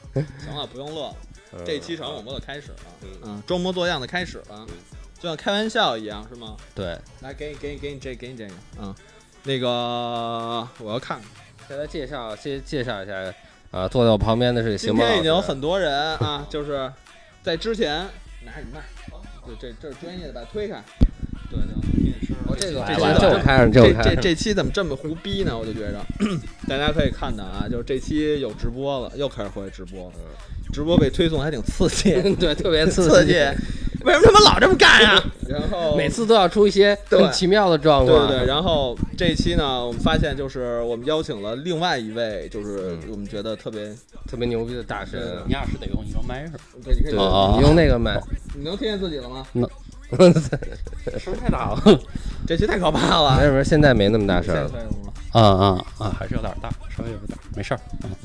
行了，不用乐了。这一期小广播的开始了，装模作样的开始了，就像开玩笑一样，是吗？ 对， 来，给你这个，那个我要看， 现在介绍一下啊，坐在我旁边的是邢梦老师。 今天已经有很多人啊，就是在之前拿着你麦，对，这是专业的，把它推开。对，这期怎么这么胡逼呢？我就觉着，大家可以看到啊，就是这期有直播了，又开始回直播了，直播被推送还挺刺激， 对，特别刺激。 为什么他们老这么干啊？然后每次都要出一些很奇妙的状况。 对，然后这一期呢，我们发现就是我们邀请了另外一位，就是我们觉得特别牛逼的大神。 你俩是得用一个麦是吧？ 对，你可以你用那个麦。 你能听见自己了吗？ 声太大了， 这期太可怕了。 没事，现在没那么大声了。 还是有点大，稍微有点，没事儿。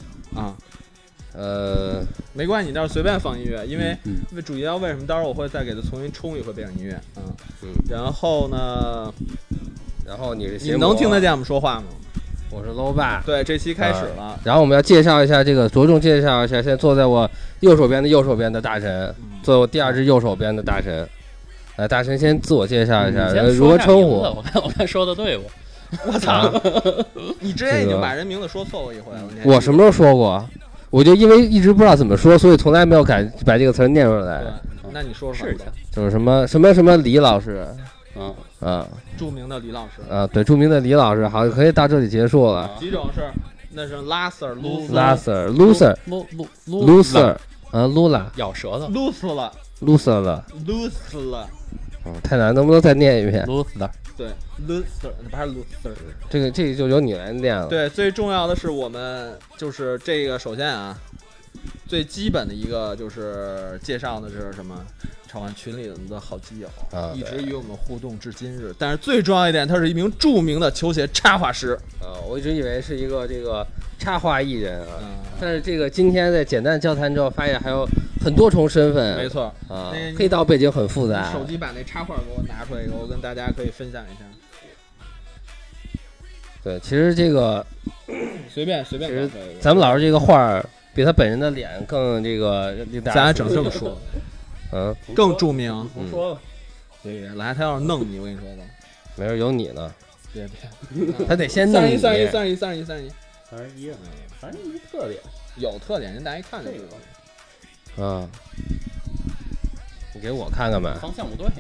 没关系，你到时候随便放音乐，因为主要为什么到时候我会再给它重新冲一回背景音乐，然后呢，你能听得见我们说话吗？ 我是 low 爸。 对，这期开始了， 然后我们要介绍一下着重介绍一下，现在坐在我右手边的大神，坐在我第二只右手边的大神。来，大神先自我介绍一下，如何称呼？ 我看说的对不？ 我操！你之前已经把人名字说错过一回了。 我什么时候说过？我就因为一直不知道怎么说，所以从来没有敢把这个词念出来。 对，那你说试一下， 就是什么李老师， 著名的李老师啊，对，著名的李老师，好，可以到这里结束了。 几种是？那是 Loser， Lula， 咬舌头 ，Loser 了， 太难，能不能再念一遍 ？Loser， 对 ，Loser， 不是 Loser， 这个就由你来念了。 对，最重要的是我们就是这个，首先啊，最基本的一个就是介绍的是什么？炒饭群里的好基友，一直与我们互动至今日。但是最重要一点，他是一名著名的球鞋插画师。 我一直以为是一个这个插画艺人啊，但是这个今天在简单交谈之后，发现还有很多重身份。 没错啊，黑道背景很复杂。 手机把那插画给我拿出来以后，我跟大家可以分享一下。 对，其实这个随便， 其实咱们老师这个画比他本人的脸更这个， 咱俩整这么说。更著名。 我说吧， 对，来，他要是弄你，我跟你说吧， 没事，有你呢。 别， 他得先弄你。 31， 反正没特点， 有特点，人大家一看就知道。你给我看看吧。 方向不对。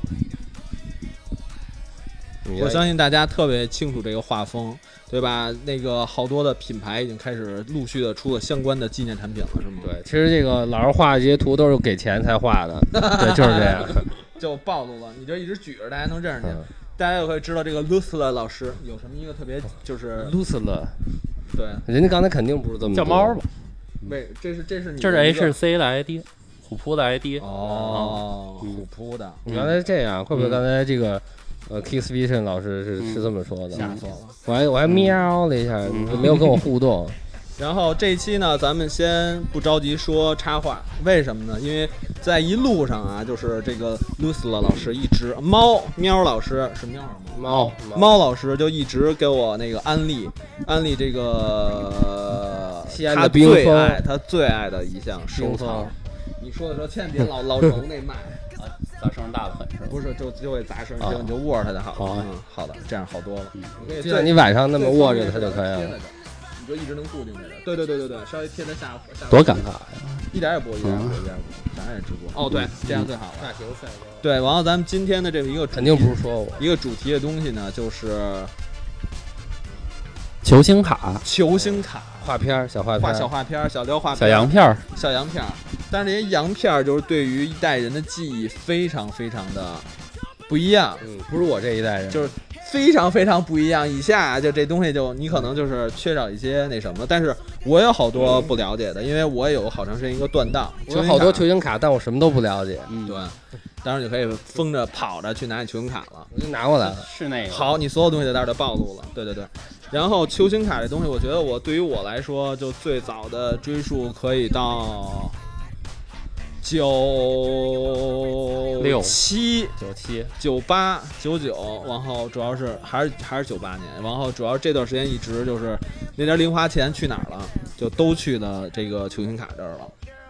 我相信大家特别清楚这个画风，对吧？那个好多的品牌已经开始陆续的出了相关的纪念产品了，是吗？ 对，其实这个老师画这些图都是给钱才画的，对，就是这样。 就暴露了，你就一直举着，大家能认识你。大家也会知道这个 Lucilla 老师有什么一个特别，就是 Lucilla， 对， 人家刚才肯定不是这么叫猫吧？ 这是你这是 HC 的 ID， 虎扑的 ID。 虎扑的， 原来是这样，怪不得刚才这个。Kiss Vision 老师是这么说的， 吓死了！ 我还喵了一下，没有跟我互动。 然后这一期呢，咱们先不着急说插画，为什么呢？因为在一路上啊，就是这个 Lucilla 老师一直喵老师是喵什么？猫老师就一直给我那个安利这个西安的冰峰， 他最爱的一项收藏。你说的时候千万别老揉那麦。 砸声大的很是吧？ 不是，就会砸声，你就握着它就好了。好的，这样好多了。 就像你晚上那么握着它就可以了。 你就一直能固定着。对，稍微贴在下。 多尴尬呀！ 一点也不，咱也直播。对，这样最好了。大型赛道。对，然后咱们今天的这么一个肯定不是说我一个主题的东西呢，就是球星卡。 画片，小画片，小雕画片，小洋片。但是这些洋片就是对于一代人的记忆非常非常的不一样。 不是我这一代人， 就是非常非常不一样。以下就这东西就你可能就是缺少一些那什么，但是我有好多不了解的，因为我也有好长时间一个断档。 我有好多球星卡，但我什么都不了解。 对。当然就可以疯着跑着去拿你球星卡了， 我就拿过来了。 是那个好，你所有东西在这儿就暴露了。对。然后球星卡这东西，我觉得对于我来说，就最早的追溯可以到97、98、99，然后主要是还是98年，然后主要这段时间一直就是那点零花钱去哪儿了，就都去的这个球星卡这儿了。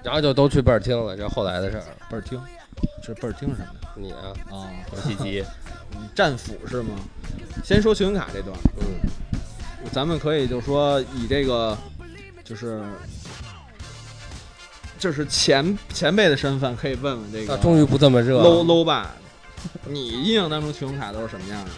然后就都去倍儿厅了，这是后来的事儿。 倍儿厅，这倍儿厅是什么呀？ 你啊， 游戏机， 战斧是吗？先说球星卡这段，咱们可以就说以这个就是前辈的身份，可以问问这个。 终于不这么热了。 low 吧，你印象当中球星卡都是什么样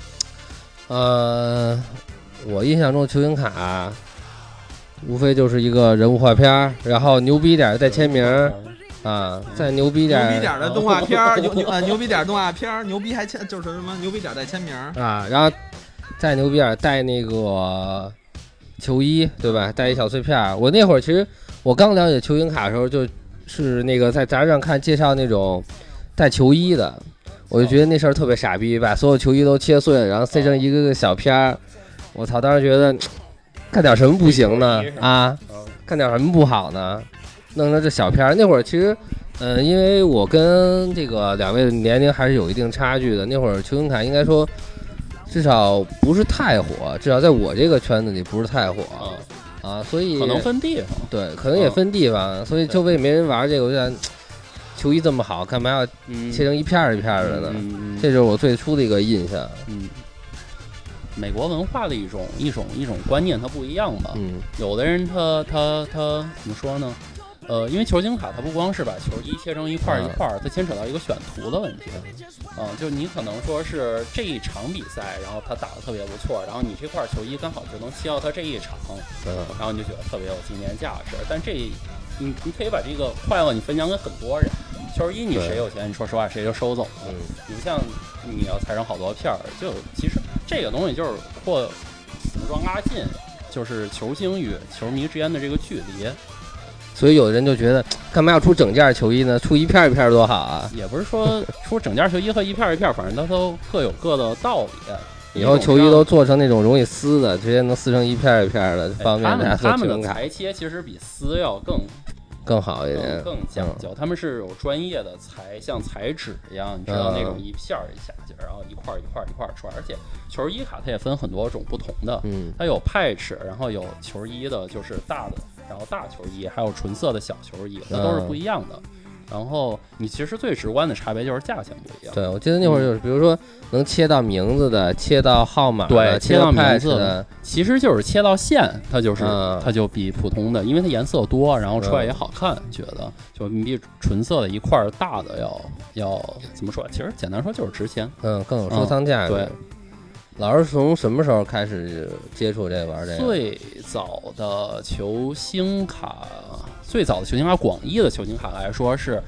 的？我印象中球星卡，无非就是一个人物画片，然后牛逼点带签名啊，再牛逼点的动画片，牛逼点动画片，牛逼还签就是什么牛逼点带签名啊，然后再牛逼点带那个球衣，对吧？带一小碎片。我那会儿其实我刚了解球星卡的时候，就是那个在杂志上看介绍那种带球衣的，我就觉得那事儿特别傻逼，把所有球衣都切碎了，然后塞成一个个小片儿。我操！当时觉得干点什么不行呢？啊，干点什么不好呢？弄成这小片儿。那会儿其实，因为我跟这个两位年龄还是有一定差距的。那会儿球星卡应该说至少不是太火，至少在我这个圈子里不是太火啊，所以可能分地方， 对，可能也分地方，所以就为没人玩这个，我就想球衣这么好，干嘛要切成一片一片的呢？这就是我最初的一个印象。 美国文化的一种观念，它不一样吧？有的人他怎么说呢？因为球星卡它不光是把球衣切成一块一块，它牵扯到一个选图的问题。就你可能说是这一场比赛，然后他打得特别不错，然后你这块球衣刚好就能切到他这一场，然后你就觉得特别有纪念价值。但你可以把这个快乐你分享给很多人。球衣你谁有钱，你说实话谁就收走了。你不像你要裁成好多片儿，就其实这个东西就是怎么说拉近，就是球星与球迷之间的这个距离。 所以有的人就觉得，干嘛要出整件球衣呢？出一片一片多好啊！ 也不是说出整件球衣和一片一片，反正它都各有各的道理。 以后球衣都做成那种容易撕的，直接能撕成一片一片的，方便大家他们的裁切其实比撕要更好一点， 更讲究。他们是有专业的像裁纸一样，你知道那种一片一下劲，然后一块一块出来。而且球衣卡它也分很多种不同的，它有patch，然后有球衣的就是大的，然后大球衣，还有纯色的小球衣，那都是不一样的。然后你其实最直观的差别就是价钱不一样。 对，我记得那会儿就是，比如说能切到名字的，切到号码的， 对，切到名字的， 其实就是切到线，它就比普通的，因为它颜色多，然后出来也好看，觉得就你比纯色的一块大的要怎么说？其实简单说就是值钱， 更有收藏价值。 对。 老师从什么时候开始接触玩这个？ 最早的球星卡，广义的球星卡来说是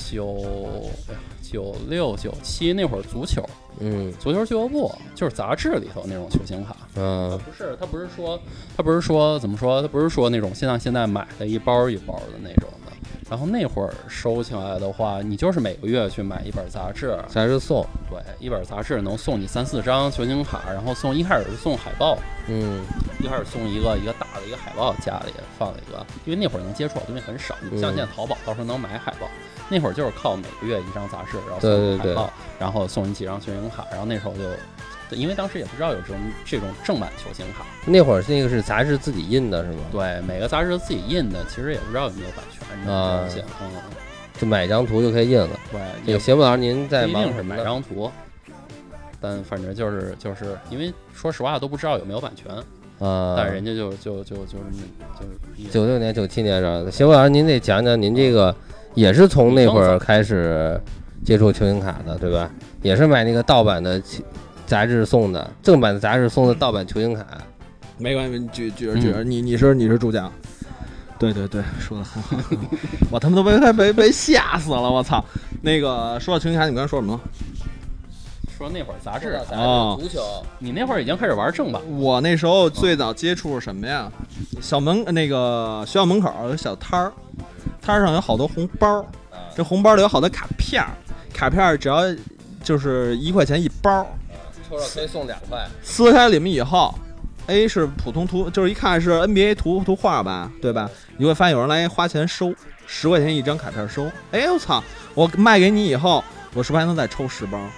96、97那会儿足球，足球俱乐部就是杂志里头那种球星卡，它不是说怎么说，它不是说那种像现在买的一包一包的那种的。然后那会儿收起来的话，你就是每个月去买一本杂志送， 对，一本杂志能送你3-4张球星卡，然后一开始是送海报，一开始送一个大的一个海报，家里放了一个，因为那会儿能接触的东西很少，你像现在淘宝到时候能买海报，那会儿就是靠每个月一张杂志，然后送海报，然后送你几张球星卡，然后那时候就。因为当时也不知道有这种正版球星卡， 那会儿那个是杂志自己印的是吗？ 对，每个杂志自己印的，其实也不知道有没有版权啊。 就买一张图就可以印了。 对， 也邢老师您在一定是买张图，但反正就是因为说实话都不知道有没有版权但人家就是 96年97年是吧？邢老师您得讲讲您这个也是从那会儿开始接触球星卡的对吧？也是买那个盗版的。杂志送的正版的杂志送的盗版球星卡， 没关系，举着，你是主讲，对，说的很好，我他妈都被吓死了，我操！那个说到球星卡，你刚才说什么？ 说那会儿杂志足球， 你那会儿已经开始玩正版。 我那时候最早接触什么呀？那个学校门口有小摊儿，摊上有好多红包，这红包里有好多卡片只要就是1块钱一包。 抽着可以送2块， 撕开里面以后 ，A 是普通图，就是一看是 NBA 图画吧，对吧？你会发现有人来花钱收10块钱一张卡片收，哎我操！我卖给你以后，我是不是还能再抽10包？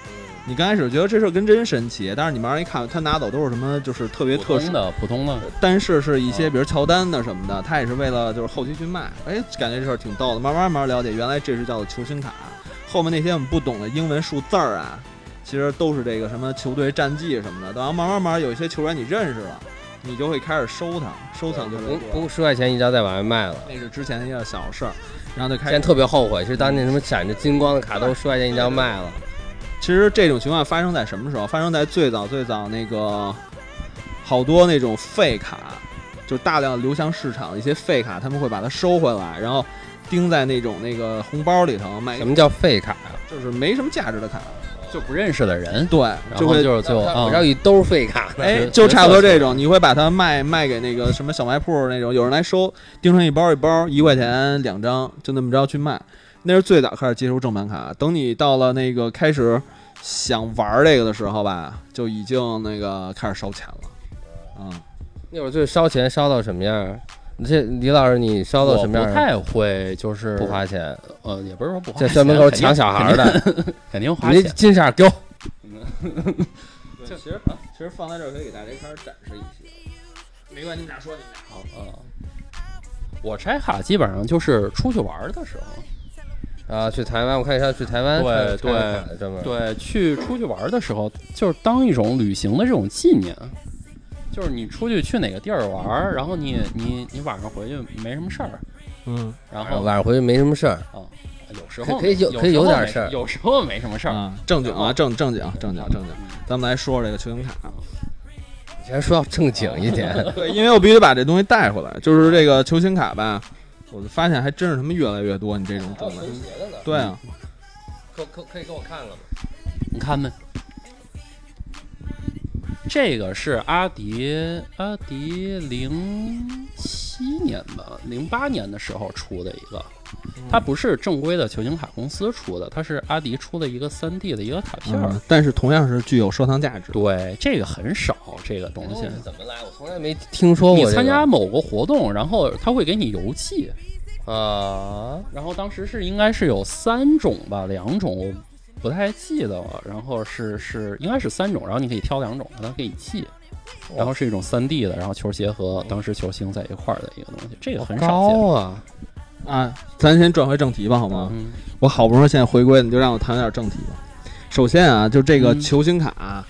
你刚开始觉得这事跟真神奇，但是你慢慢一看，他拿走都是什么，就是特别特殊普通的， 但是一些比如乔丹的什么的，他也是为了就是后期去卖，感觉这事儿挺逗的。慢慢了解，原来这是叫做球星卡，后面那些我们不懂的英文数字啊，其实都是这个什么球队战绩什么的。然后慢慢有一些球员你认识了，你就会开始收藏就不10块钱一张再往外卖了， 那是之前的一个小事儿，然后就开始现在特别后悔，是当年什么闪着金光的卡都10块钱一张卖了。 其实这种情况发生在什么时候？发生在最早那个好多那种废卡，就大量流向市场的一些废卡，他们会把它收回来，然后钉在那个红包里头卖。 什么叫废卡呀？ 就是没什么价值的卡， 就不认识的人。 对， 就会我知道一兜废卡， 就差不多这种，你会把它卖给那个什么小卖铺那种，有人来收，钉成一包1块钱2张，就那么着去卖。那是最早开始接触正版卡，等你到了那个开始想玩这个的时候吧，就已经那个开始烧钱了。 那会儿最烧钱烧到什么样？这李老师，你烧到什么样？ 我不太会，就是不花钱。 也不是说不花钱， 在校门口抢小孩的， 肯定花钱。 你金色给我。 其实放在这儿可以给大家开始展示一些。没关系，你们俩说，你们俩好。 我拆卡基本上就是出去玩的时候。 去台湾，我看一下去台湾， 对，出去玩的时候，就是当一种旅行的这种纪念，就是你去哪个地儿玩，然后你晚上回去没什么事儿，然后晚上回去没什么事儿有时候可以有点事儿， 有时候没什么事儿正经啊，正经，咱们来说这个球星卡。 你先说要正经一点， 对，因为我必须把这东西带回来，就是这个球星卡吧。我发现还真是他们越来越多，你这种种类。对啊， 可以给我看看吗？ 你看没？这个是阿迪07年吧，08年的时候出的一个，它不是正规的球星卡公司出的，它是阿迪出的一个3D 的一个卡片， 但是同样是具有收藏价值。 对，这个很少，这个东西怎么来？我从来没听说过。 你参加某个活动，然后他会给你邮寄然后当时应该是有3种吧，2种我不太记得了，然后是应该是3种，然后你可以挑2种，他给你寄。然后是一种3D 的，然后球鞋和当时球星在一块儿的一个东西，这个很少见咱先转回正题吧，好吗？我好不容易现在回归，你就让我谈点正题吧。首先啊，就这个球星卡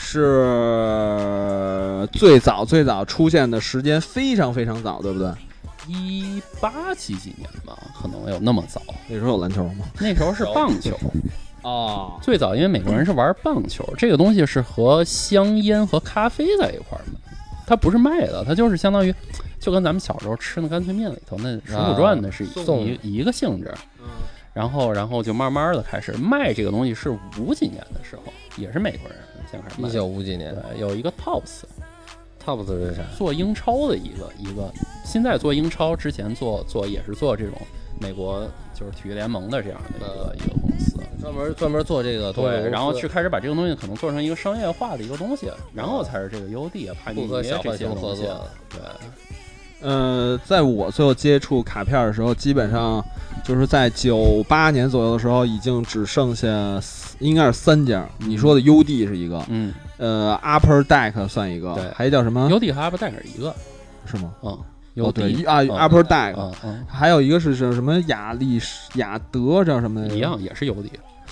是最早出现的时间非常非常早，对不对 ？18几年吧，可能有那么早。 那时候有篮球吗？ 那时候是棒球。最早因为美国人是玩棒球，这个东西是和香烟和咖啡在一块儿卖，它不是卖的，它就是相当于就跟咱们小时候吃那干脆面里头那《水浒传》的是一个性质。然后就慢慢的开始卖这个东西，是50几年的时候，也是美国人先开始卖。 1950几年， 对，有一个 Tops 是啥？ 做英超的一个，现在做英超，之前做也是做这种美国就是体育联盟的这样的一个公司， 专门做这个东西。 对，然后开始把这个东西可能做成一个商业化的一个东西，然后才是这个UD帕尼尼这些东西。对。 在我最后接触卡片的时候，基本上就是在98年左右的时候，已经只剩下应该是3家。你说的 UD 是一个，Upper Deck 算一个，还叫什么 ？UD 和 Upper Deck 是一个， 是吗？ 对 Upper Deck，还有一个是什么雅德叫什么？ 一样也是UD。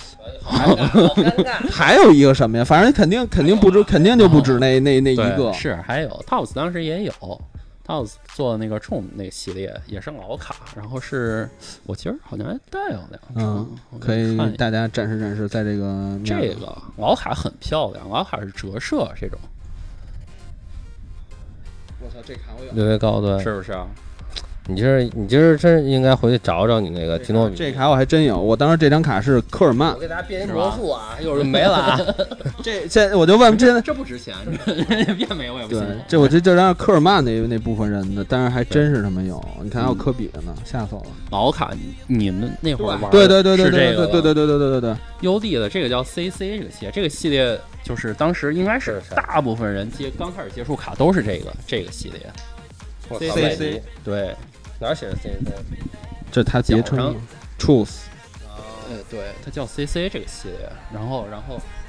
还有一个什么呀？反正肯定不止，肯定就不止那一个。 是还有 Tops 当时也有。Tops 做的那个 Tron 那个系列也是老卡，然后是我其实好像还带了2张， 可以大家展示，在这个老卡很漂亮，老卡是折射这种。 我操，这卡我有略微高端， 是不是啊？ 你今儿真应该回去找找你那个提诺米。 这卡我还真有，我当时这张卡是科尔曼。 我给大家变魔术啊，一会儿就没了啊。 现在我就问， 这不值钱，变没我也不信。 这我这张科尔曼那部分人的，但是还真是他们有。你看还有科比的呢，吓死我了。 老卡，你们那会儿玩对是这个对。 UD 的这个叫 CC 这个系列就是当时应该是大部分人刚开始接触卡都是这个系列。 CC 对。 哪写的 CC？ 这它结成 Truth。 对，它叫 CC 这个系列，然后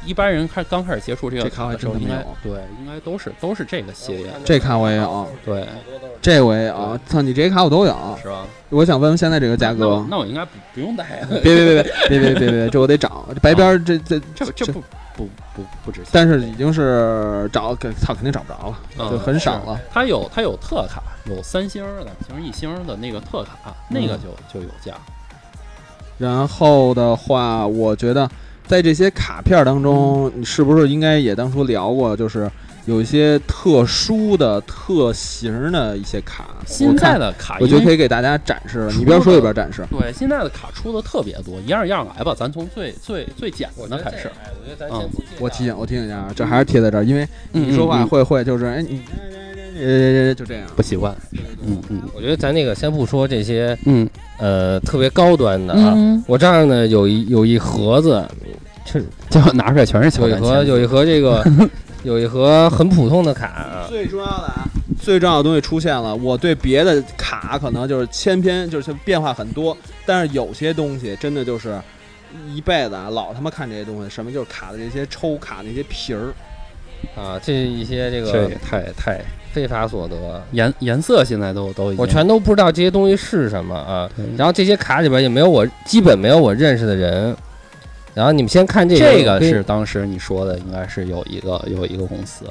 一般人刚开始接触这个卡的时候，应该都是这个系列。 这卡我也有， 对， 这我也有。操，你这些卡我都有， 是吧？ 我想问问现在这个价格。 那我应该不用带。 别，这我得找。白边这不值钱， 但是已经是肯定找不着了，就很少了。 它有特卡，有3星、2星、1星的那个特卡，那个就有价。 然后的话，我觉得在这些卡片当中，你是不是应该也当初聊过，就是有一些特殊的特型的一些卡？ 现在的卡我觉得可以给大家展示了，你一边说一边展示。 对，现在的卡出的特别多，一样来吧，咱从最简单的开始。 我觉得咱先我提醒一下，这还是贴在这儿，因为你说话会就是哎你。就这样不习惯， 我觉得咱那个先不说这些，特别高端的啊，我这儿呢有一盒子， 就拿出来全是有一盒这个，有一盒很普通的卡。 最重要的东西出现了，我对别的卡可能就是千篇，就是变化很多，但是有些东西真的就是一辈子啊，老他妈看这些东西，什么就是卡的这些抽卡那些皮儿啊，这一些这也太。 非法所得， 颜色现在都我全都不知道这些东西是什么啊。然后这些卡里边也基本没有我认识的人。然后你们先看这个是当时你说的，应该是有一个公司。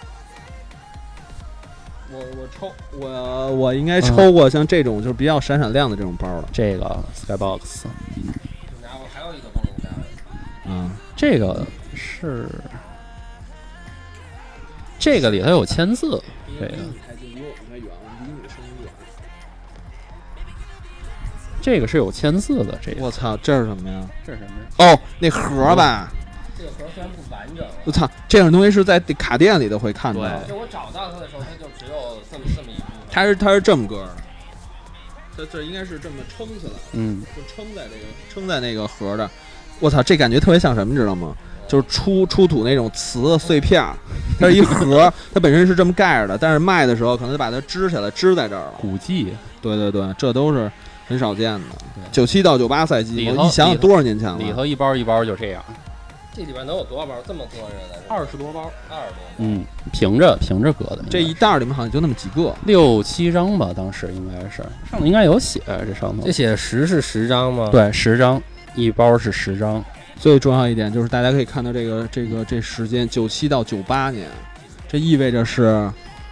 我应该抽过像这种就是比较闪闪亮的这种包的。 这个 Skybox。 然后还有一个帮我家。这个是。这个里头有签字，这个这个是有签字的，这个我操，这是什么呀？ 这是什么呀？ 哦，那盒吧。 这个盒虽然不完整， 我操，这种东西是在卡店里都会看到。 就我找到它的时候，它就只有这么一部分。 它是这么个的，这应该是这么撑起来，就撑在那个盒的。我操，这感觉特别像什么，你知道吗？就是出土那种瓷碎片，它是一盒，它本身是这么盖着的，但是卖的时候可能就把它支起来，支在这儿了。 古迹， 对，这都是很少见的。97到98赛季，你想想多少年前了？ 里头一包一包就这样。 这里边能有多少包？这么搁着的 ？20多包 ，20多。 平着搁的。 这一袋里面好像就那么几个 ，6、7张吧，当时应该是上面应该有写，这上头。 这写10是10张吗？ 对，10张，一包是10张。 最重要一点就是大家可以看到这时间97到98年，这意味着是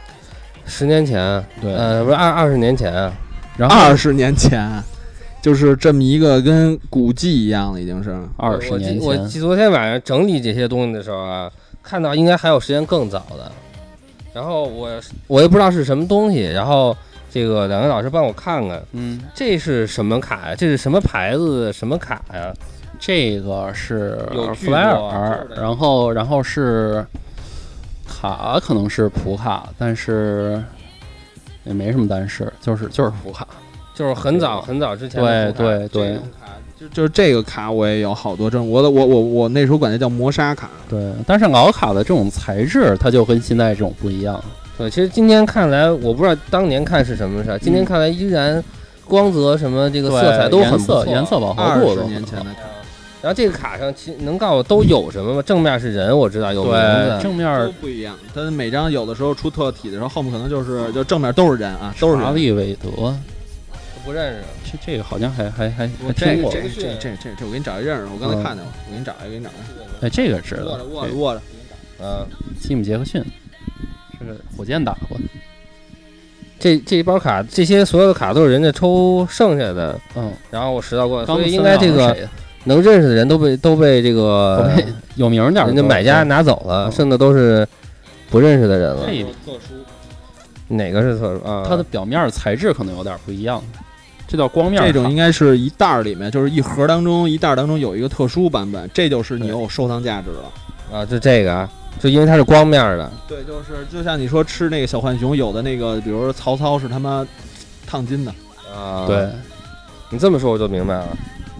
10年前， 对， 不是20年前， 然后20年前，就是这么一个跟古迹一样的，已经是 20年前。 我昨天晚上整理这些东西的时候啊，看到应该还有时间更早的，然后我也不知道是什么东西，然后这个两位老师帮我看看，这是什么卡呀？这是什么牌子的什么卡呀？这个是弗莱尔，然后是卡，可能是普卡，但是也没什么单式，就是普卡，就是很早之前的对， 就是这个卡我也有好多张，我那时候管它叫磨砂卡， 对，但是老卡的这种材质，它就跟现在这种不一样。 对，其实今天看来，我不知道当年看是什么事，今天看来依然光泽什么这个色彩都很不错，颜色饱和度都 20年前的卡。 然后这个卡上其实能告诉我都有什么吗？正面是人，我知道有名字， 正面都不一样。它每张有的时候出特体的时候，后面可能就正面都是人啊，都是人。 查理韦德， 不认识。 这个好像还听过。这我给你找一认识，我刚才看见了，我给你找一个。 哎，这个知道。 握着。 吉姆·杰克逊，是个火箭打过。 这一包卡，这些所有的卡都是人家抽剩下的，然后我拾到过，所以应该这个。能认识的人都被这个有名点人家买家拿走了，剩的都是不认识的人了。 特殊， 哪个是特殊啊？ 它的表面材质可能有点不一样，这叫光面。 这种应该是一袋里面，就是一盒当中一袋当中有一个特殊版本，这就是你有收藏价值了啊！就这个，就因为它是光面的。 对，就像你说吃那个小浣熊，有的那个，比如说曹操是他妈烫金的啊。 对， 你这么说我就明白了。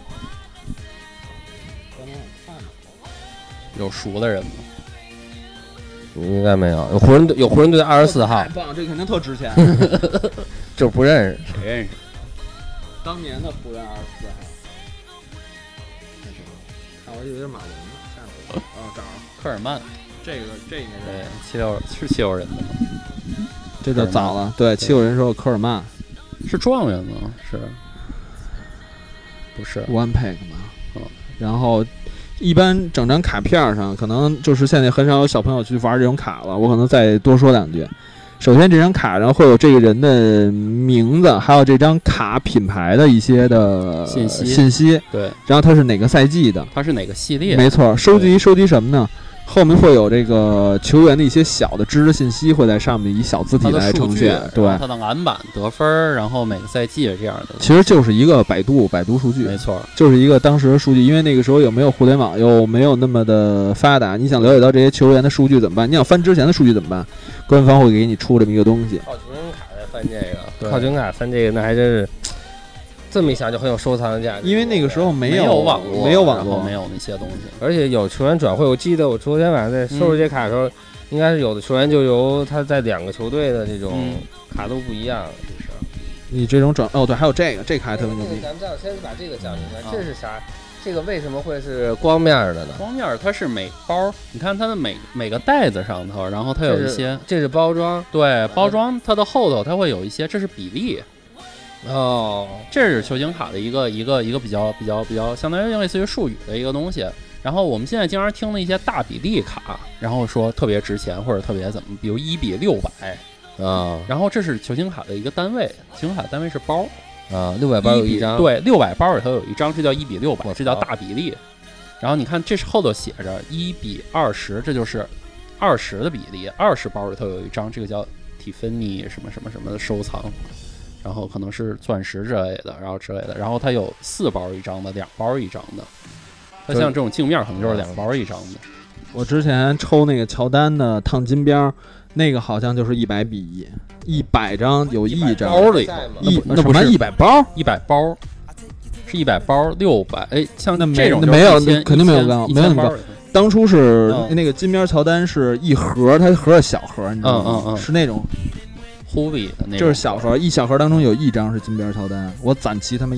有熟的人吗？ 应该没有。有湖人队24号， 棒，这肯定特值钱。 就不认识， 谁认识？ 当年的湖人24号，看我以为是马龙呢， 找科尔曼， 这个对76是76人的吗？ 这就早了，对，76人时候科尔曼是状元吗？是，不是 One Pack 嘛？然后一般整张卡片上，可能就是现在很少有小朋友去玩这种卡了，我可能再多说两句。首先，这张卡上会有这个人的名字，还有这张卡品牌的一些的信息。 对， 然后它是哪个赛季的？ 它是哪个系列？ 没错，收集什么呢？后面会有这个球员的一些小的知识信息会在上面以小字体来呈现。对， 它的篮板、得分，然后每个赛季这样的。 其实就是一个百度数据。 没错， 就是一个当时的数据。因为那个时候有没有互联网，又没有那么的发达，你想了解到这些球员的数据怎么办？你想翻之前的数据怎么办？官方会给你出这么一个东西。 靠球员卡来翻这个，靠球员卡翻这个，那还真是。这么一想就很有收藏的价值， 因为那个时候没有网络，没有那些东西， 而且有球员转会。我记得我昨天晚上在收拾这卡的时候，应该是有的球员就由他在2个球队的这种卡都不一样，就是你这种转对，还有这卡还特别牛逼。 咱们先把这个讲明白，这是啥？这个为什么会是光面的呢？ 光面它是每包，你看它的每个袋子上头，然后它有一些， 这是包装， 对，包装它的后头它会有一些，这是比例。这是球星卡的一个比较相当于类似于术语的一个东西。然后我们现在经常听的一些大比例卡，然后说特别值钱或者特别怎么，比如1比600然后这是球星卡的一个单位，球星卡的单位是包 600包有一张， 对，600包里头有一张，这叫1比600，这叫大比例。然后你看这是后头写着1比20，这就是20的比例，20包里头有一张，这个叫蒂芬尼什么什么什么的收藏。然后可能是钻石之类的，然后它有4包一张的，2包一张的。它像这种镜面可能就是2包一张的。 我之前抽那个乔丹的烫金边，那个好像就是100比1，100张有1张。 包里那不是100包 ，100包是100包600，像那这种没有，肯定没有高，没有那么高。当初是那个金边乔丹是一盒，它盒是小盒，你知道吗？是那种。 忽比的那种， 就是小盒，一小盒当中有1张是金边乔丹，我攒齐他们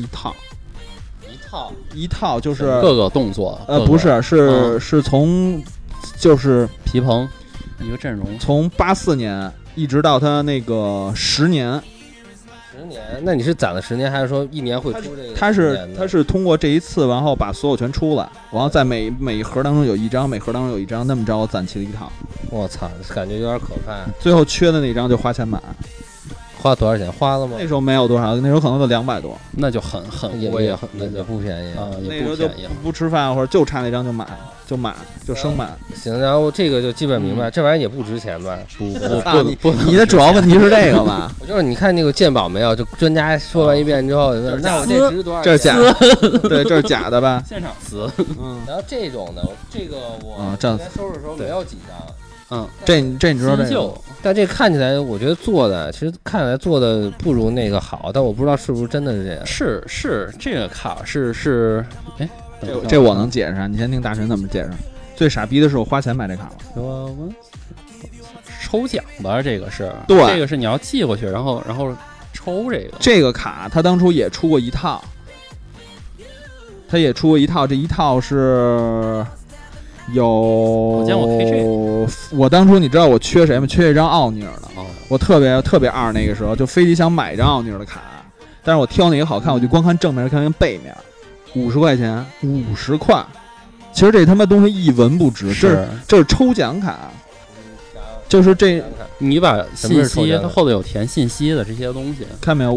一套就是各个动作， 不是是从就是皮蓬一个阵容， 从84年一直到他那个10年， 那你是攒了10年，还是说1年会出这个？ 他是通过这一次，然后把所有全出来，然后在每一盒当中有1张，每盒当中有1张，那么着我攒齐了一套。 我操，感觉有点可怕。 最后缺的那张就花钱买， 花多少钱？花了吗？ 那时候没有多少，那时候可能就200多， 那就很贵， 也不便宜啊， 那时候就不吃饭或者就差那张就买就生买。 行，然后这个就基本明白，这玩意儿也不值钱吧？ 不， 你的主要问题是这个吧？ 就是你看那个鉴宝没有？就专家说完一遍之后，那我这值多少钱？ 这是假的，对，这是假的吧？ 现场撕。 然后这种的，这个我这收拾的时候没有几张。 这你知道这个？ 但这看起来，我觉得做的其实看起来做的不如那个好，但我不知道是不是真的是这样。 是这个卡是，哎， 这我能解释，你先听大神怎么解释。最傻逼的是我花钱买这卡了， 抽奖的这个是， 对， 这个是你要寄过去，然后抽这个。 这个卡他当初也出过一套，这一套是。 我见过 KG， 我当初你知道我缺谁吗？缺一张奥尼尔的。我特别二，那个时候就非得想买一张奥尼尔的卡，但是我挑哪个好看，我就光看正面，看背面，50块钱，50块。其实这他妈东西一文不值，这是抽奖卡，就是这你把信息，它后头有填信息的这些东西， 看没有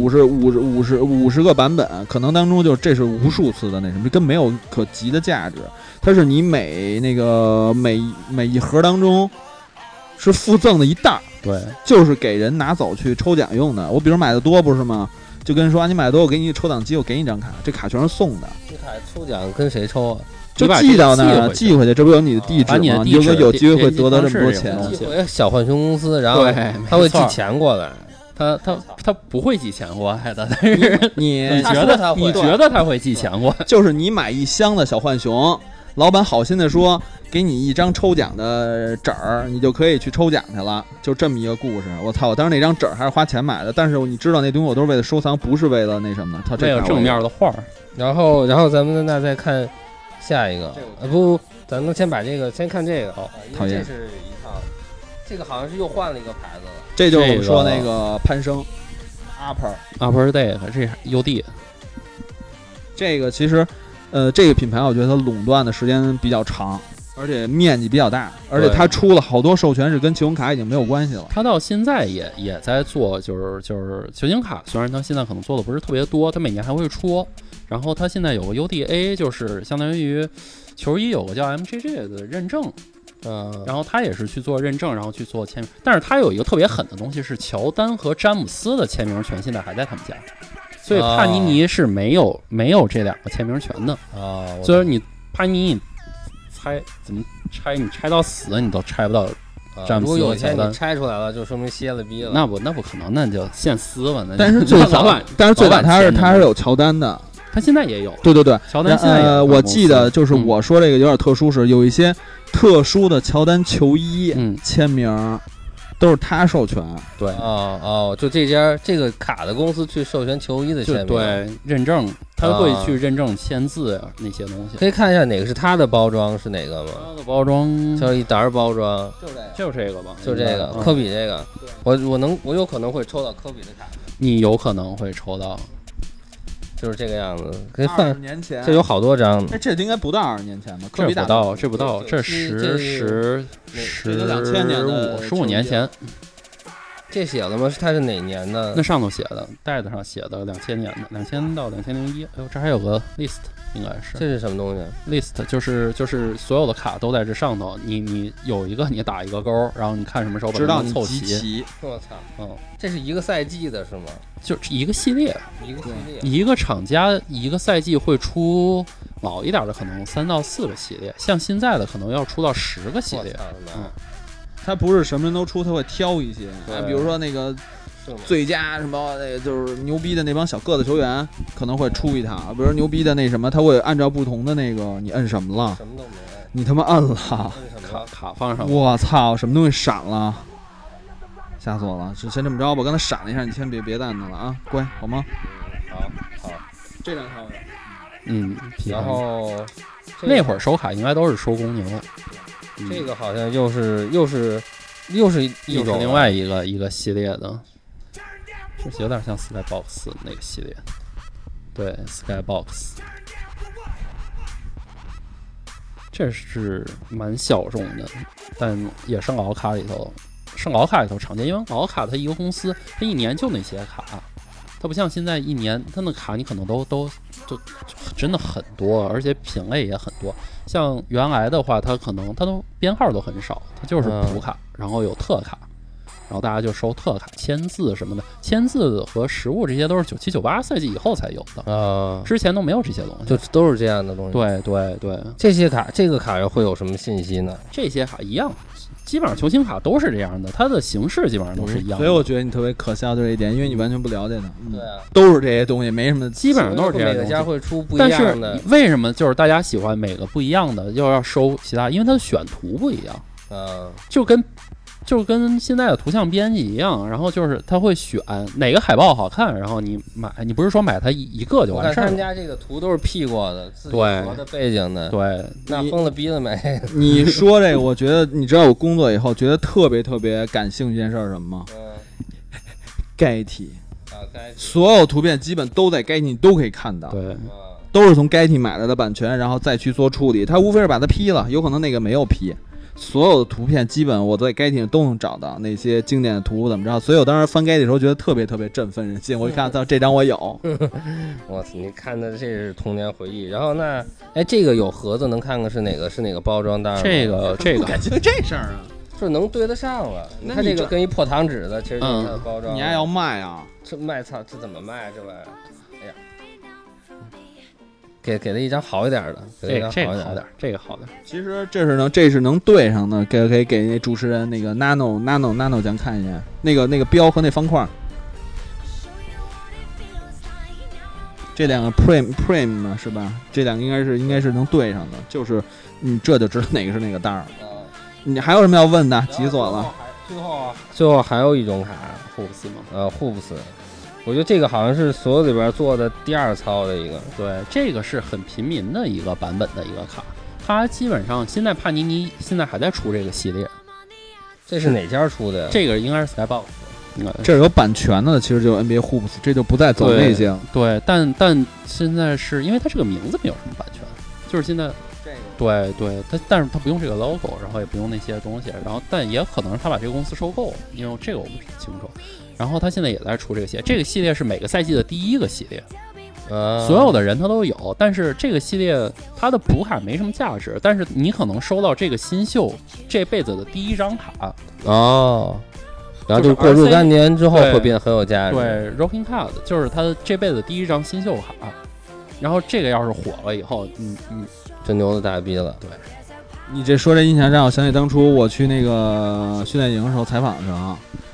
？50个版本，可能当中就这是无数次的那什么，跟没有可及的价值。它是你每一盒当中是附赠的一袋， 对， 就是给人拿走去抽奖用的。我比如买的多不是吗？就跟说你买的多，我给你抽奖机，我给你一张卡，这卡全是送的。 这卡抽奖跟谁抽啊？ 就寄到那儿，寄回去，这不有你的地址吗？你有机会会得到这么多钱。 寄回小浣熊公司，然后他会寄钱过来。 他不会寄钱过来的，但是你觉得他会寄钱过来？ 就是你买1箱的小浣熊，老板好心的说给你一张抽奖的纸儿，你就可以去抽奖去了，就这么一个故事。我操！我当时那张纸儿还是花钱买的，但是你知道那东西我都是为了收藏，不是为了那什么的。它这有正面的画。 然后咱们那再看下一个， 咱们先把这个先看这个， 讨厌， 这是一套，这个好像是又换了一个牌子了， 这就是我们说那个攀升 Upper Deck， 这是 UD， 这个其实这个品牌我觉得它垄断的时间比较长，而且面积比较大，而且它出了好多授权是跟球星卡已经没有关系了。 它到现在也在做，就是球星卡，虽然它现在可能做的不是特别多，它每年还会出。然后它现在有个 UDA， 就是相当于球衣有个叫 MGG 的认证，然后它也是去做认证，然后去做签名。但是它有一个特别狠的东西，是乔丹和詹姆斯的签名权现在还在他们家，所以帕尼尼是没有这两个签名权的啊。所以你帕尼尼猜怎么拆，你拆到死你都拆不到。 如果有一天你拆出来了，就说明歇了逼了。 那不可能，那就现撕吧。 但是最早他是有乔丹的。 他现在也有， 对， 乔丹现在也我记得就是我说这个有点特殊，是有一些特殊的乔丹球衣签名都是他授权。 对， 就这个卡的公司去授权球衣的签名， 对，认证，他会去认证签字那些东西。 可以看一下哪个是他的包装是哪个吗？ 他的包装叫一沓包装， 就这个吧， 就这个科比这个，我有可能会抽到科比的卡， 你有可能会抽到。 就是这个样子，可以放 20年前， 这有好多张。 这应该不到20年前吧？ 这不到，这15年前。 这写了吗？它是哪年的？ 那上头写的，袋子上写的2000年的，2000到2001。哎呦，这还有个 list， 应该是。 这是什么东西 ？list 就是所有的卡都在这上头，你有一个你打一个勾，然后你看什么时候把它们凑齐。 我操，这是一个赛季的是吗？ 就是一个系列，一个厂家一个赛季会出老一点的，可能3到4个系列，像现在的可能要出到10个系列。 他不是什么人都出，他会挑一些。比如说那个最佳什么那个就是牛逼的那帮小个子球员可能会出一套，比如牛逼的那什么，他会按照不同的那个你摁什么了， 什么都没摁， 你他妈摁了， 卡放上， 我操，什么东西闪了，吓死我了！先这么着吧，刚才闪了一下，你先别按它了啊，乖，好吗？ 好， 这两套。 然后那会儿收卡应该都是收公牛。 这个好像又是一种另外一个系列的，是有点像 Skybox 那个系列。对 ，Skybox， 这是蛮小众的，但也是奥卡里头常见，因为奥卡它一个公司，它一年就那些卡，它不像现在一年它那卡你可能都真的很多，而且品类也很多。像原来的话，它可能它都编号都很少，它就是普卡，然后有特卡，然后大家就收特卡签字什么的，签字和实物这些都是97、98赛季以后才有的之前都没有这些东西， 就都是这样的东西。 对， 这个卡上会有什么信息呢？ 这些卡一样。基本上球星卡都是这样的，它的形式基本上都是一样的。 所以我觉得你特别可笑的这一点，因为你完全不了解它。 对啊， 都是这些东西，没什么， 基本上都是这样的。 每个家会出不一样的。 但是为什么就是大家喜欢每个不一样的，又要收其他？因为它的选图不一样。就跟现在的图像编辑一样，然后就是他会选哪个海报好看，然后你买，你不是说买它一个就完事儿。 他们家这个图都是 P 过的，自己活的背景的。 对， 那疯了逼了没？ 你说这个，我觉得你知道我工作以后觉得特别感兴趣一件事是什么吗？Getty，所有图片基本都在 Getty 你都可以看到。 对。 都是从 Getty 买来的版权，然后再去做处理。他无非是把它 P 了，有可能那个没有 P。所有的图片基本我在 Getty 上都能找到那些经典的图怎么着，所以我当时翻 Getty 的时候觉得特别振奋人心。我一看到这张我有， 我操！你看的这是童年回忆。然后这个有盒子能看看是哪个包装袋？ 这个感情这事儿啊， 就能对得上了。你看这个跟一破糖纸的，其实就是它的包装。 你还要卖啊？ 这卖操，这怎么卖这玩意儿？哎呀！给他一张好一点的， 这个好点。 其实这是能对上的，给那主持人那个 nano 咱看一眼，那个标和那方块，这两个 prime 嘛是吧？这两个应该是能对上的，就是这就知道哪个是那个袋儿。你还有什么要问的？急死我了。 最后还有一种卡， 霍布斯吗？ 霍布斯。我觉得这个好像是所有里边做的第2糙的一个。 对，这个是很平民的一个版本的一个卡， 它基本上现在帕尼尼现在还在出这个系列。 这是哪家出的呀？ 这个应该是 Skybox。 这是有版权的，其实就是 NBA Hoops， 这就不再走那些。 对，但现在是因为它这个名字没有什么版权，就是现在这个对，但是它不用这个 logo， 然后也不用那些东西，然后但也可能是他把这个公司收购了，因为这个我不清楚。然后他现在也在出这个系列，这个系列是每个赛季的第一个系列。所有的人他都有，但是这个系列它的补卡没什么价值，但是你可能收到这个新秀这辈子的第一张卡哦，然后就过若干年之后会变得很有价值。 对 ，Rocking Card 就是他这辈子第一张新秀卡，然后这个要是火了以后， 真牛的大逼了。 对， 你这说这印象让我想起当初我去那个训练营的时候采访上。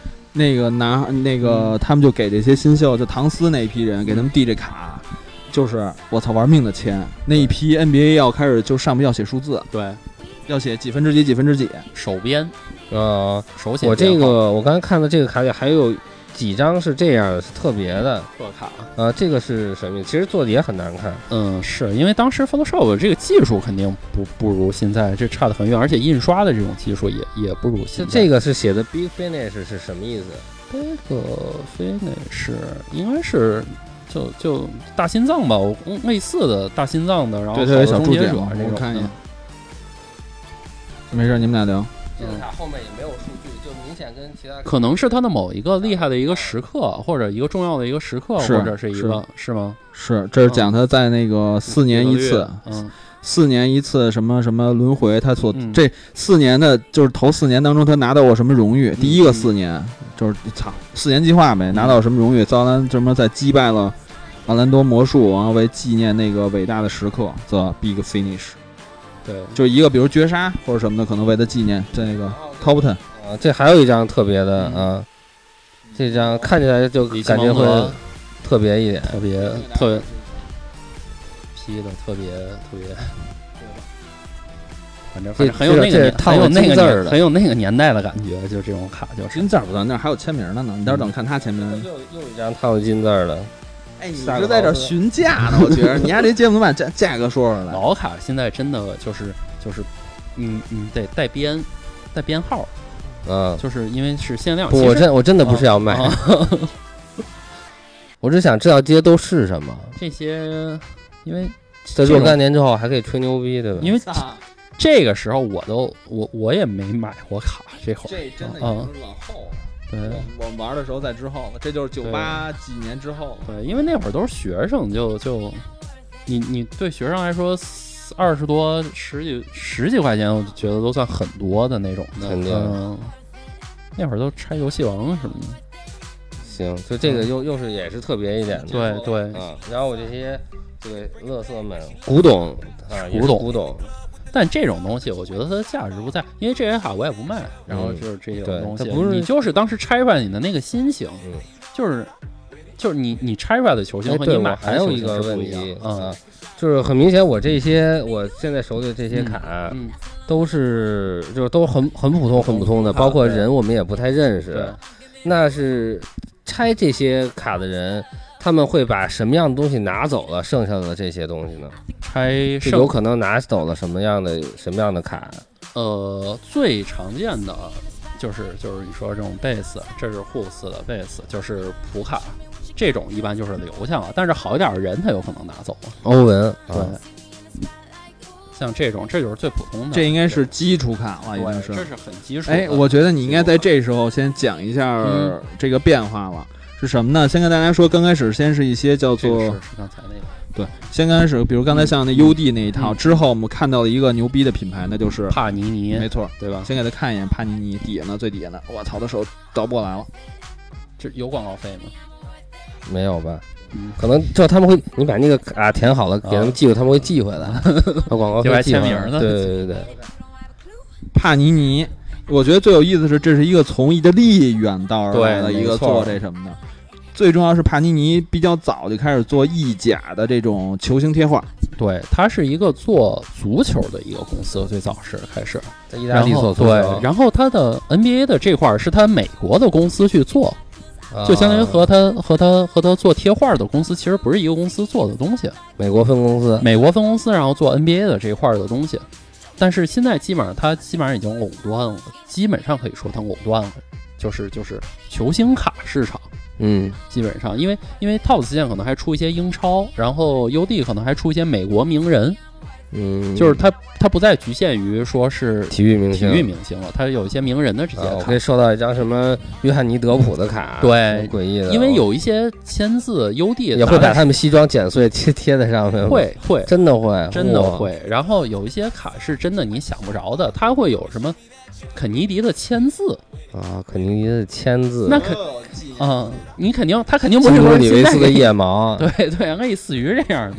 他们就给这些新秀，就唐斯那一批人，给他们递这卡，就是我操玩命的签。那一批 NBA 要开始就上面要写数字， 对， 要写几分之几几分之几， 手编，手写。 我刚才看的这个卡里还有几张是这样的，是特别的特卡。 这个是什么？其实做的也很难看。 是因为当时 Photoshop 这个技术肯定不如现在，这差得很远，而且印刷的这种技术也不如现在。 这个是写的 Big Finish 是什么意思？ 这个 Finish 应该是就大心脏吧，类似的大心脏的，然后对小注解我看一眼。没事，你们俩聊。 这个卡后面也没有数据，就明显跟其他可能是它的某一个厉害的一个时刻，或者一个重要的一个时刻，或者是一个是吗？ 是，这是讲他在那个4年一次，4年一次什么什么轮回，他所这4年的就是头4年当中他拿到过什么荣誉？第一个4年就是4年计划呗，拿到什么荣誉？什么在击败了奥兰多魔术，然后为纪念那个伟大的时刻 ，The Big Finish。 对， 就一个比如绝杀或者什么的，可能为他纪念这个 Top 10。 这还有一张特别的这张看起来就感觉会特别一点， 特别P 的特别，反正很有那个很有那个年代的感觉，就这种卡就是金字不算，那还有签名的呢，你待会儿等看他签名。 又一张套金字的。 哎，你是在这询价呢？我觉得你还这节目能把价格说出来。 老卡现在真的就是，得带编号，就是因为是限量。 我真的不是要卖，我只想知道这些都是什么。 这些，因为在若干年之后还可以吹牛逼，对吧？ 因为这个时候我也没买过卡，这真的已经是往后了。 对， 我们玩的时候在之后了，这就是98几年之后。 对，因为那会儿都是学生，就你对学生来说20多十几块钱，我觉得都算很多的那种的。 肯定， 那会儿都拆游戏王什么的。 行，就这个又是也是特别一点的。对然后我这些乐色们古董古董。 但这种东西，我觉得它的价值不在，因为这些卡我也不卖。然后就是这种东西，你就是当时拆出来你的那个心情，就是你拆出来的球星和你买还有一个问题就是很明显，我现在手里的这些卡，都是就是都很普通的，包括人我们也不太认识。那是拆这些卡的人，他们会把什么样的东西拿走了？剩下的这些东西呢？就有可能拿走了什么样的卡？ 最常见的就是你说这种贝斯，这是护斯的贝斯，就是普卡，这种一般就是留下了。但是好一点的人他有可能拿走了。 欧文， 对，像这种这就是最普通的。 这应该是基础卡了，已经是。 这是很基础。 哎，我觉得你应该在这时候先讲一下这个变化了。是什么呢？先跟大家说，刚开始先是一些叫做是刚才那个， 对，先开始，比如刚才像那 UD 那一套，之后我们看到了一个牛逼的品牌，那就是帕尼尼， 没错，对吧？先给他看一眼帕尼尼，底下呢最底下呢，我操，的手倒不过来了， 这有广告费吗？ 没有吧？可能就他们会，你把那个卡填好了，给他们寄回，他们会寄回来，把广告费寄签名的， 对。 帕尼尼，我觉得最有意思的是，这是一个从意大利远道而来的一个做这什么的。最重要是帕尼尼比较早就开始做意甲的这种球星贴画， 对，它是一个做足球的一个公司，最早是开始在意大利做足球， 对，然后它的 NBA 的这块是它美国的公司去做，就相当于和他做贴画的公司其实不是一个公司做的东西， 美国分公司， 然后做 NBA 的这块的东西。 但是现在基本上已经垄断了，基本上可以说它垄断了，就是球星卡市场。基本上因为 TOPS 现在可能还出一些英超，然后 UD 可能还出一些美国名人。就是它不再局限于说是体育明星了，它有一些名人的这些卡。 我可以收到一张什么约翰尼德普的卡， 对， 诡异的。 因为有一些签字 UD 也会把他们西装剪碎贴在上面， 会真的会。 然后有一些卡是真的你想不着的，它会有什么肯尼迪的签字啊，肯尼迪的签字， 那你肯定他肯定不是说里维斯的腋毛， 对，类似于这样的。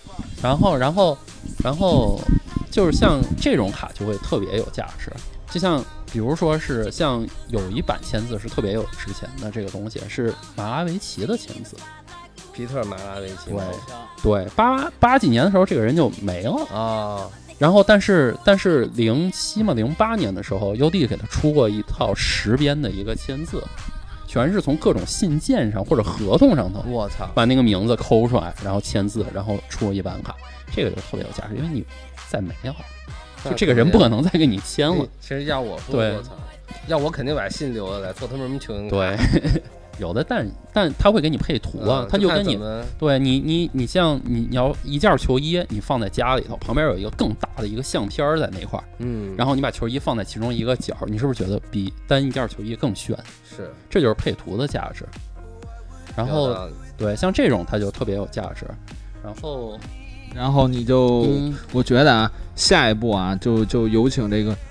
然后就是像这种卡就会特别有价值，就像比如说是像有一版签字是特别有值钱的，这个东西是马拉维奇的签字， 皮特马拉维奇， 对，80几年的时候这个人就没了啊。 然后但是07嘛08年的时候 UD 给他出过一套10边的一个签字，全是从各种信件上或者合同上头， 我操， 把那个名字抠出来，然后签字，然后出一版卡，这个就特别有价值，因为你再没了，就这个人不可能再给你签了。 其实要我说，我操，要我肯定把信留下来做他们什么球星卡。 对，有的，但他会给你配图啊，他就跟你对你像你要一件球衣，你放在家里头，旁边有一个更大的一个相片在那块，然后你把球衣放在其中一个角，你是不是觉得比单一件球衣更炫？ 是， 这就是配图的价值。然后对，像这种它就特别有价值。 然后你就，我觉得啊，下一步啊，就有请这个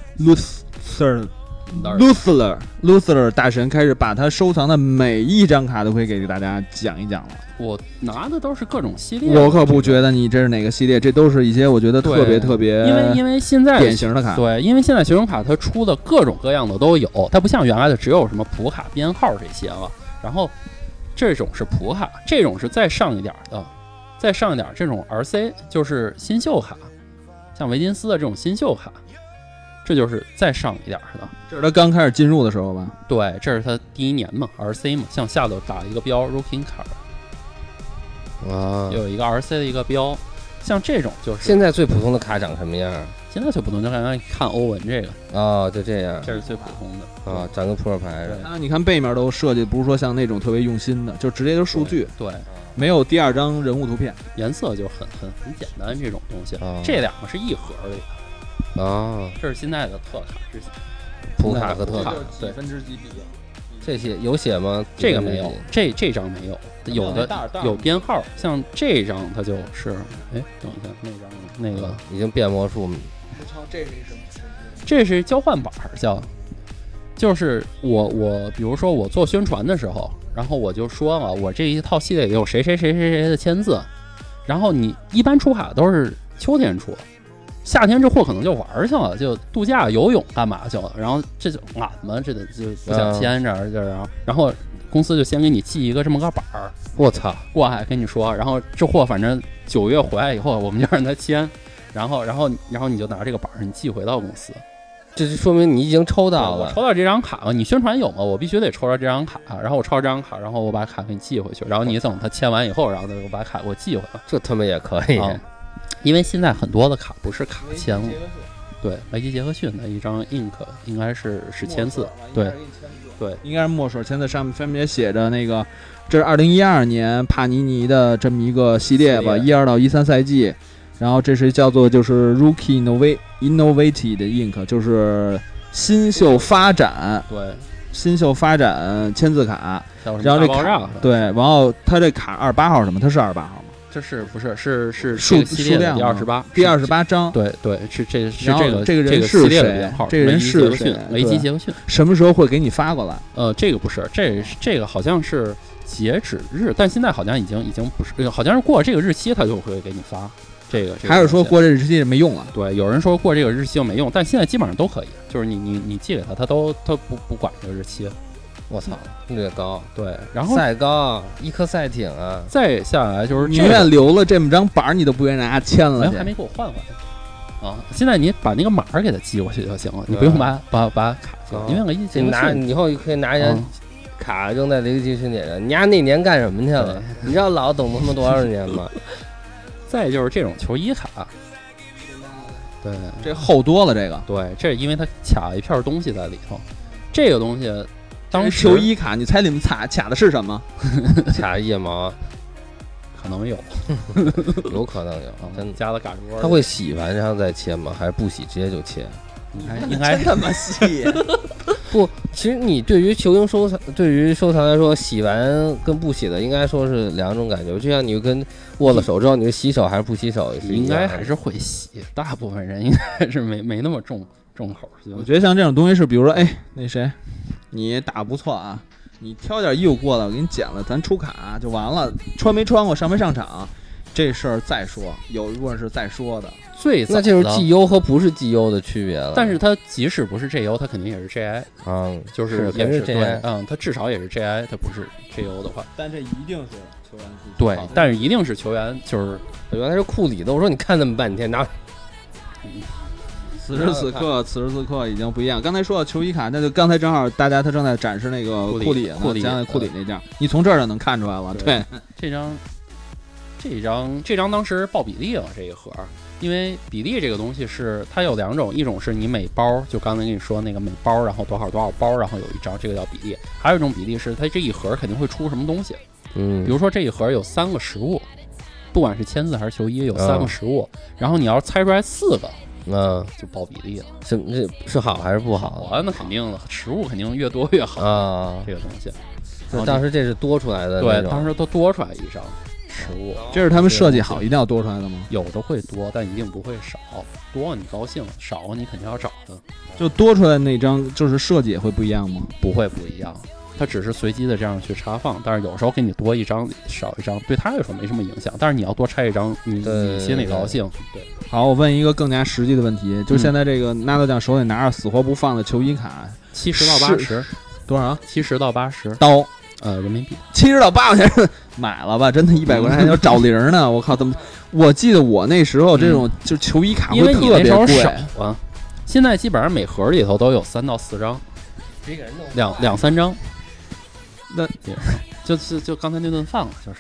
Luthler 大神开始把他收藏的每一张卡都可以给大家讲一讲了。 我拿的都是各种系列， 我可不觉得你这是哪个系列，这都是一些我觉得特别因为现在典型的卡。 对，因为现在球星卡它出的各种各样的都有，它不像原来的只有什么普卡编号这些了。然后这种是普卡，这种是再上一点的。再上一点，这种 RC 就是新秀卡，像维金斯的这种新秀卡，这就是再上一点的。 这是他刚开始进入的时候吧？ 对，这是他第1年嘛 ，RC 嘛，向下头打一个标 Rookie Card， 有一个 RC 的一个标。像这种就是现在最普通的卡长什么样？ 现在最普通就看欧文这个就这样， 这是最普通的长个扑克牌的。 你看背面都设计不是说像那种特别用心的，就直接就数据。 对。 没有第二张人物图片， 颜色就很简单，这种东西。这两个是一盒里的这是现在的特卡，是普卡和特卡， 对，分之几比？ 这些有写吗？ 这个没有，这张没有，有的有编号，像这张它就是，等一下，那个已经变魔术。 这是什么？ 这是交换板叫。就是我比如说我做宣传的时候，然后我就说了，我这一套系列里有谁的签字，然后你一般出卡都是秋天出，夏天这货可能就玩去了，就度假游泳干嘛去了，然后这就俺们这就不想签这然后公司就先给你寄一个这么个板儿， 我操， 过来跟你说，然后这货反正9月回来以后，我们就让他签，然后你就拿这个板儿你寄回到公司。 这就说明你已经抽到了， 我抽到这张卡了。你宣传有吗？我必须得抽到这张卡，然后我抽到这张卡，然后我把卡给你寄回去，然后你等他签完以后，然后我把卡给我寄回来。 这他妈也可以， 因为现在很多的卡不是卡签了，对，维基杰克逊的一张 ink 应该是签字，对， 应该是墨水签字，上面分别写着那个，这是2012年帕尼尼的这么一个系列吧，12到13赛季。然后这是叫做就是 Rookie Innovative 的 ink， 就是新秀发展， 对， 新秀发展签字卡。 然后这卡，对，然后它这卡28号什么？它是28号吗？ 这是不是是数量第 28张？ 对，是这个人是谁？这个人是谁？ 维基杰克逊。 什么时候会给你发过来？ 这个不是，这个好像是截止日，但现在好像已经不是，好像是过这个日期，他就会给你发。这个还是说过这日期没用了？ 对，有人说过这个日期就没用，但现在基本上都可以，就是你寄给他，他不管这个日期。 我操，略高。 对，然后赛高一颗赛艇啊， 再下来就是宁愿留了这么张板，你都不愿意让他签了。 还没给我换回来啊！现在你把那个码给他寄过去就行了，你不用把卡寄，因为我你以后可以拿一张卡扔在雷克逊点上。你丫那年干什么去了？你知道老等他妈多少年吗？ 再就是这种球衣卡， 对， 这厚多了。这个对，这是因为它卡了一片东西在里头。这个东西当时球衣卡，你猜里面卡的是什么？ 卡腋毛。 可能有， 有可能有， 真加了嘎吱窝。 他会洗完然后再切吗？还是不洗直接就切？ 应该真他妈细。 不，其实你对于球星收藏，对于收藏来说，洗完跟不洗的应该说是两种感觉。就像你跟握了手之后，你是洗手还是不洗手？ 应该还是会洗，大部分人应该是没那么重口。 我觉得像这种东西是，比如说，哎，那谁，你打不错啊。你挑点衣服过来，我给你剪了，咱出卡就完了。穿没穿过，上没上场，这事儿再说。有一部分是再说的。 那就是 GU 和不是 GU 的区别了。 但是它即使不是 GU， 它肯定也是 GI。就是也是 GI。 它至少也是 GI， 它不是 GU 的话。 但这一定是球员。 对，但是一定是球员，就是原来是库里的。我说你看那么半天，哪？ 此时此刻已经不一样。刚才说到球衣卡，那就刚才正好大家他正在展示那个库里那件，你从这儿就能看出来了。对， 这张当时报比例了这一盒，因为比例这个东西是它有两种，一种是你每包，就刚才跟你说那个每包，然后多少包，然后有一张，这个叫比例；还有一种比例是它这一盒肯定会出什么东西，比如说这一盒有3个实物，不管是签字还是球衣，有3个实物，然后你要猜出来4个。就报比例了， 是好还是不好啊？那肯定了，实物肯定越多越好啊。这个东西， 当时这是多出来的， 对，当时都多出来一张实物。 这是他们设计好，一定要多出来的吗？ 有的会多，但一定不会少。多你高兴，少你肯定要找的。 就多出来那张，就是设计也会不一样吗？ 不会不一样，它只是随机的这样去插放，但是有时候给你多一张少一张，对他来说没什么影响。但是你要多拆一张，你心里高兴。对。 好，我问一个更加实际的问题，就是现在这个纳豆酱手里拿着死活不放的球衣卡 ，70到80， 多少 ？70到80 刀， 人民币 70到80块钱买了吧？真的100块钱还要找零呢！我靠，怎么？我记得我那时候这种就球衣卡会特别贵啊。现在基本上每盒里头都有3到4张，两三张。 那就刚才那顿饭了，就是。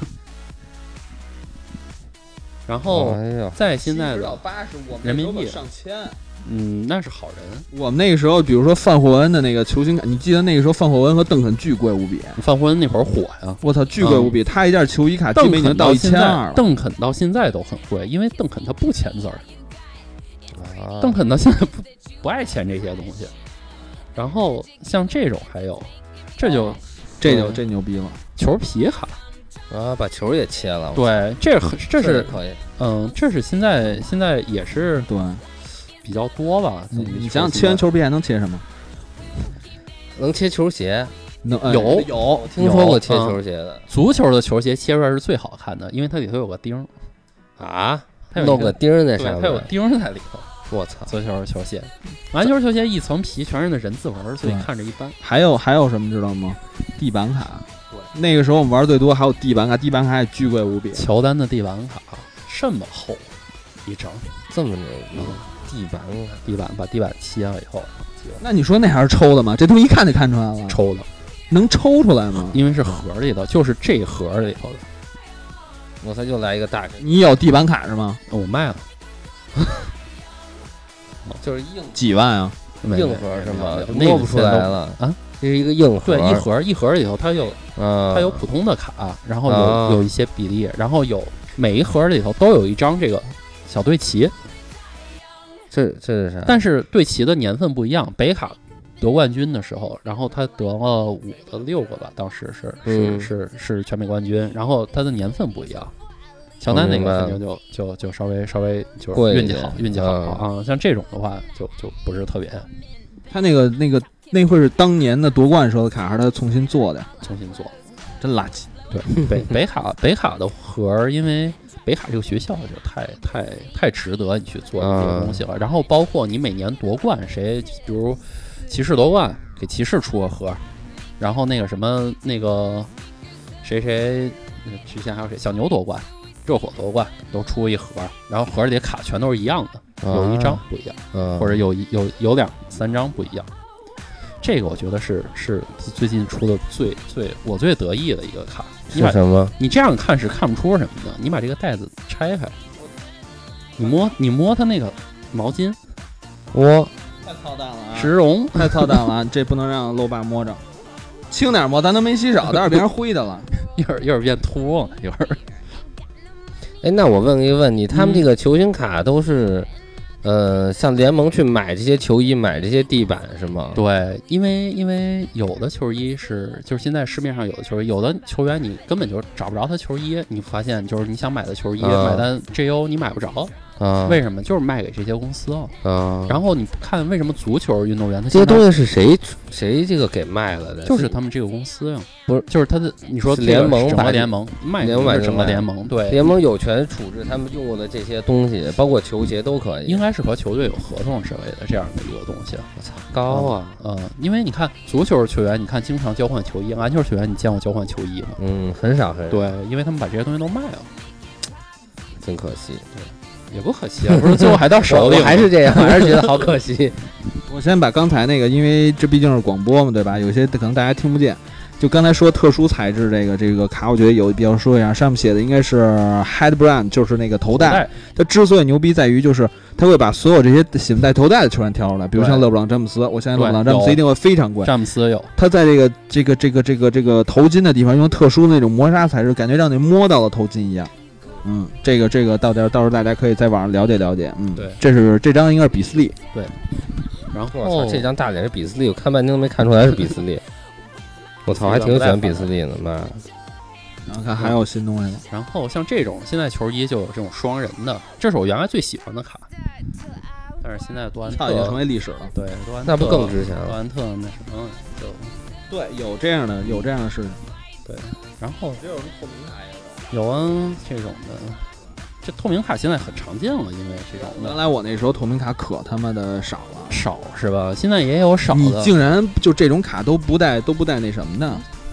然后在现在的人民币上千， 那是好人。 我们那个时候，比如说范霍恩的那个球星卡，你记得那个时候范霍恩和邓肯巨贵无比。 范霍恩那会儿火呀， 我操，巨贵无比。他一件球衣卡基本已经到1200了。 邓肯到现在都很贵，因为邓肯他不签字儿。邓肯到现在不爱签这些东西。然后像这种还有，这牛逼了， 球皮卡。 把球也切了。 对，这是可以。 这是现在也是对比较多吧。 你想切完球皮还能切什么？ 能切球鞋。 有听说过切球鞋的。 足球的球鞋切出来是最好看的，因为它里头有个钉啊， 它有弄个钉在上面， 它有钉在里头。 我操！ 足球球鞋，篮球球鞋一层皮全是那人字纹，所以看着一般。 还有什么知道吗？地板卡。那个时候我们玩最多还有地板卡，地板卡也巨贵无比。 乔丹的地板卡这么厚一张， 这么牛逼！地板把地板切了以后， 那你说那还是抽的吗？这东西一看就看出来了。 抽的， 能抽出来吗？ 因为是盒里头，就是这盒里头的。 我才就来一个大。 你有地板卡是吗？ 我卖了， 就是硬几万啊？ 硬盒是吗？摸不出来了啊！这是一个硬盒， 对，一盒里头它有普通的卡，然后有一些比例，然后每一盒里头都有一张这个小队旗。 这是啥？ 但是队旗的年份不一样。北卡得冠军的时候，然后他得了5个6个吧，当时是全美冠军，然后他的年份不一样。乔丹那个肯定就稍微就是运气好啊，像这种的话就不是特别。 他那会是当年的夺冠时候的卡，还是他重新做的？ 重新做， 真垃圾。 对，北卡的盒，因为北卡这个学校就太值得你去做这个东西了。然后包括你每年夺冠，比如骑士夺冠，给骑士出个盒，然后那个什么那个谁之前还有谁，小牛夺冠。热火夺冠都出一盒，然后盒里的卡全都是一样的，有一张不一样，或者有2、3张不一样。这个我觉得是最近出的我最得意的一个卡。 是什么？ 你这样看是看不出什么的，你把这个袋子拆开， 你摸它那个毛巾， 太操蛋了啊！ 石绒太操蛋了，这不能让楼爸摸着，轻点摸，咱都没洗手，待会儿变成灰的了。 一会儿变秃了，一会儿。 哎，那我问一个问题，他们这个球星卡都是，向联盟去买这些球衣，买这些地板是吗？ 对，因为有的球衣就是现在市面上有的球衣，有的球员你根本就找不着他球衣，你发现就是你想买的球衣，买单 JO 你买不着。为什么？就是卖给这些公司了。然后你看为什么足球运动员他这些东西是谁这个给卖了的？ 就是他们这个公司呀， 不是， 就是他的你说联盟整个联盟卖给整个联盟，对， 联盟有权处置他们用过的这些东西，包括球鞋都可以。 应该是和球队有合同之类的这样的一个东西。 我操，高啊！ 因为你看足球球员，你看经常交换球衣，篮球球员你见过交换球衣吗？ 很少。 对，因为他们把这些东西都卖了， 真可惜。 对。也不可惜啊，不是最后还到手里， 我还是这样，还是觉得好可惜。 我先把刚才那个，因为这毕竟是广播嘛，对吧？有些可能大家听不见。就刚才说特殊材质这个卡，我觉得有必要说一下，上面写的应该是 headband， 就是那个头带。它之所以牛逼在于，就是它会把所有这些喜欢戴头带的球员挑出来，比如像勒布朗詹姆斯，我相信勒布朗詹姆斯一定会非常贵。 詹姆斯有， 他在这个头巾的地方用特殊的那种磨砂材质，感觉让你摸到了头巾一样。这个到时候大家可以在网上了解了解。 对， 这张应该是比斯利。 对，然后我操，这张大脸是比斯利，我看半天都没看出来是比斯利。我操，还挺喜欢比斯利的，妈。 然后看还有新东西了。 然后像这种现在球衣就有这种双人的，这是我原来最喜欢的卡，但是现在杜兰特已经成为历史了。 对，杜兰特那不更值钱了？ 杜兰特那什么就对，有这样的事情。 对，然后这有什么透明卡呀？ 有啊，这种的，这透明卡现在很常见了，因为这种的。 原来我那时候透明卡可他妈的少了， 少是吧？现在也有少的。 你竟然就这种卡都不带那什么的？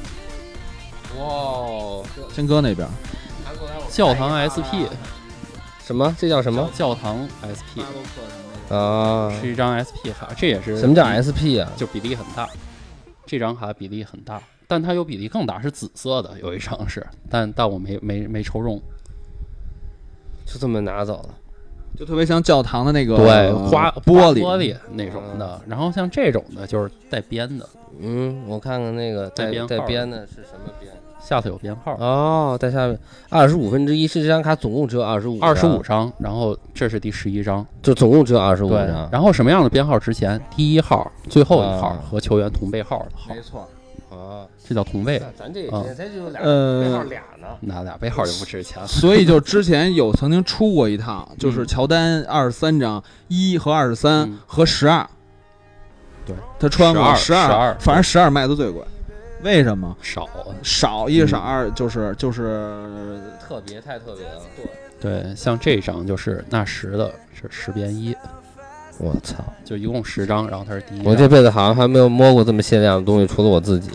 哇， 先搁那边。 教堂 SP， 什么？这叫什么？ 教堂 SP 啊， 是一张 SP 卡，这也是什么叫 SP 啊？ 就比例很大，这张卡比例很大。但它有比例更大，是紫色的，有一张是，但我没抽中， 就这么拿走了， 就特别像教堂的那个对玻璃那种的。然后像这种的，就是带边的。 我看看那个带边的是什么边？ 下头有编号哦，在下面1/25是这张卡总共只有25 张，然后这是第11张， 就总共只有25张。 然后什么样的编号值钱？第1号、最后1号和球员同背号的号， 没错。 这叫同背。 咱这才就背号俩呢， 那俩背号就不值钱了。 所以就之前曾经出过一套，就是乔丹23张，1和23和12。 对， 他穿过 12， 反正12卖的最贵。为什么？ 少 1少2，就是特别太特别了。 对，像这张就是纳什的，是10变1。 我操！ 就一共10张，然后它是第1张。 我这辈子好像还没有摸过这么限量的东西，除了我自己。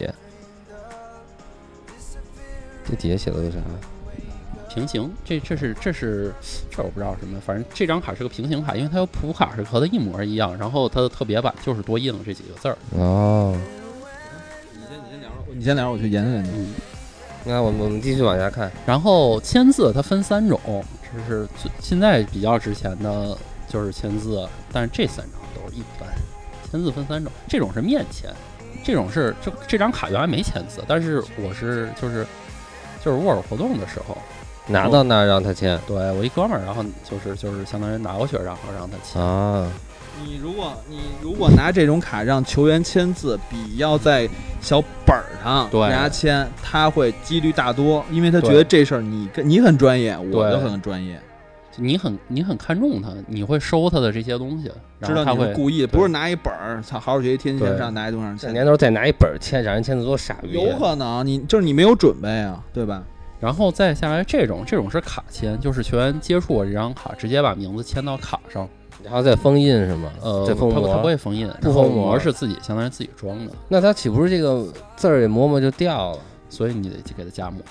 这底下写的是啥？ 平行，这我不知道什么，反正这张卡是个平行卡，因为它有普卡是和它一模一样，然后它的特别版就是多印了这几个字儿。 哦， 你先聊，我去研究研究。 那我们继续往下看。 然后签字它分3种，这是现在比较值钱的。就是签字，但是这3张都是一般。签字分3种，这种是面签，这种是这张卡原来没签字，但是我是就是握手活动的时候拿到那儿让他签。 对，我一哥们儿，然后就是相当于拿过去，然后让他签啊。 你如果拿这种卡让球员签字，比要在小本上给他签，他会几率大多，因为他觉得这事儿你很专业，我就很专业。 你很看重他，你会收他的这些东西， 知道他会故意，不是拿一本儿，好好学习，天天向上拿一东西签。 这年头再拿一本签，让人签字多傻逼。 有可能你没有准备啊，对吧？ 然后再下来这种是卡签，就是球员接触我这张卡，直接把名字签到卡上， 然后再封印是吗？再封膜， 他不会封印， 不封膜是自己相当于自己装的。 那他岂不是这个字儿也磨磨就掉了？ 所以你得给他加膜。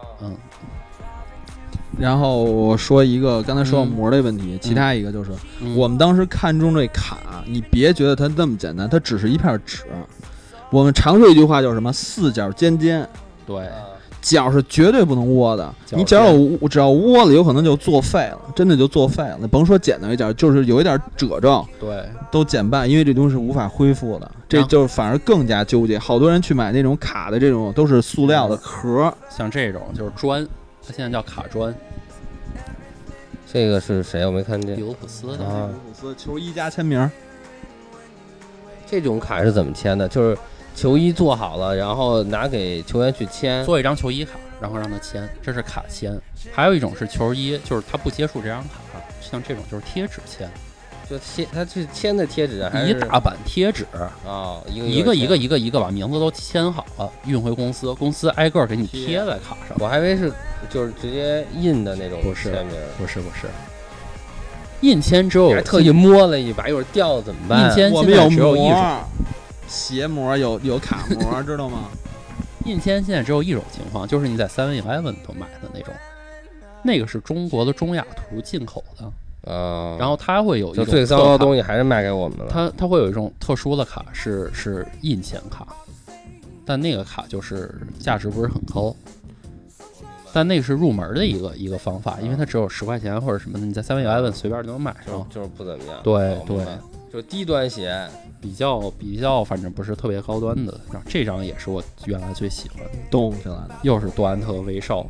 然后我说一个，刚才说到膜的问题，其他一个就是我们当时看中这卡，你别觉得它那么简单，它只是一片纸。我们常说一句话叫什么？4角尖尖。 对， 脚是绝对不能窝的，你只要窝了，有可能就作废了，真的就作废了。甭说剪到一点，就是有一点褶皱， 对， 都减半，因为这东西是无法恢复的，这就反而更加纠结。好多人去买那种卡的，这种都是塑料的壳， 像这种就是砖，它现在叫卡砖。 这个是谁？我没看见。 利物浦斯的利物浦斯球衣加签名。 这种卡是怎么签的？就是球衣做好了，然后拿给球员去签， 做一张球衣卡，然后让他签，这是卡签。还有一种是球衣，就是他不接触这张卡，像这种就是贴纸签， 就他是签的贴纸还是一大板贴纸哦， 一个把名字都签好了，运回公司，公司挨个给你贴在卡上。 我还以为是就是直接印的那种签名， 不是。印签只有还特意摸了一把，一会儿掉了怎么办？ 印签我们有只有一种鞋膜，有卡膜，知道吗？ 印签现在只有一种情况，就是你在7-Eleven都买的那种，那个是中国的中雅图进口的，然后它会有一种最糟糕的东西还是卖给我们了。 它会有一种特殊的卡是印签卡，但那个卡就是价值不是很高。但那个是入门的一个方法，因为它只有10块钱或者什么的，你在7-Eleven随便就能买上， 就是不怎么样。 对， 就低端鞋， 比较，反正不是特别高端的。然后这张也是我原来最喜欢的， 动起来的， 又是杜兰特威少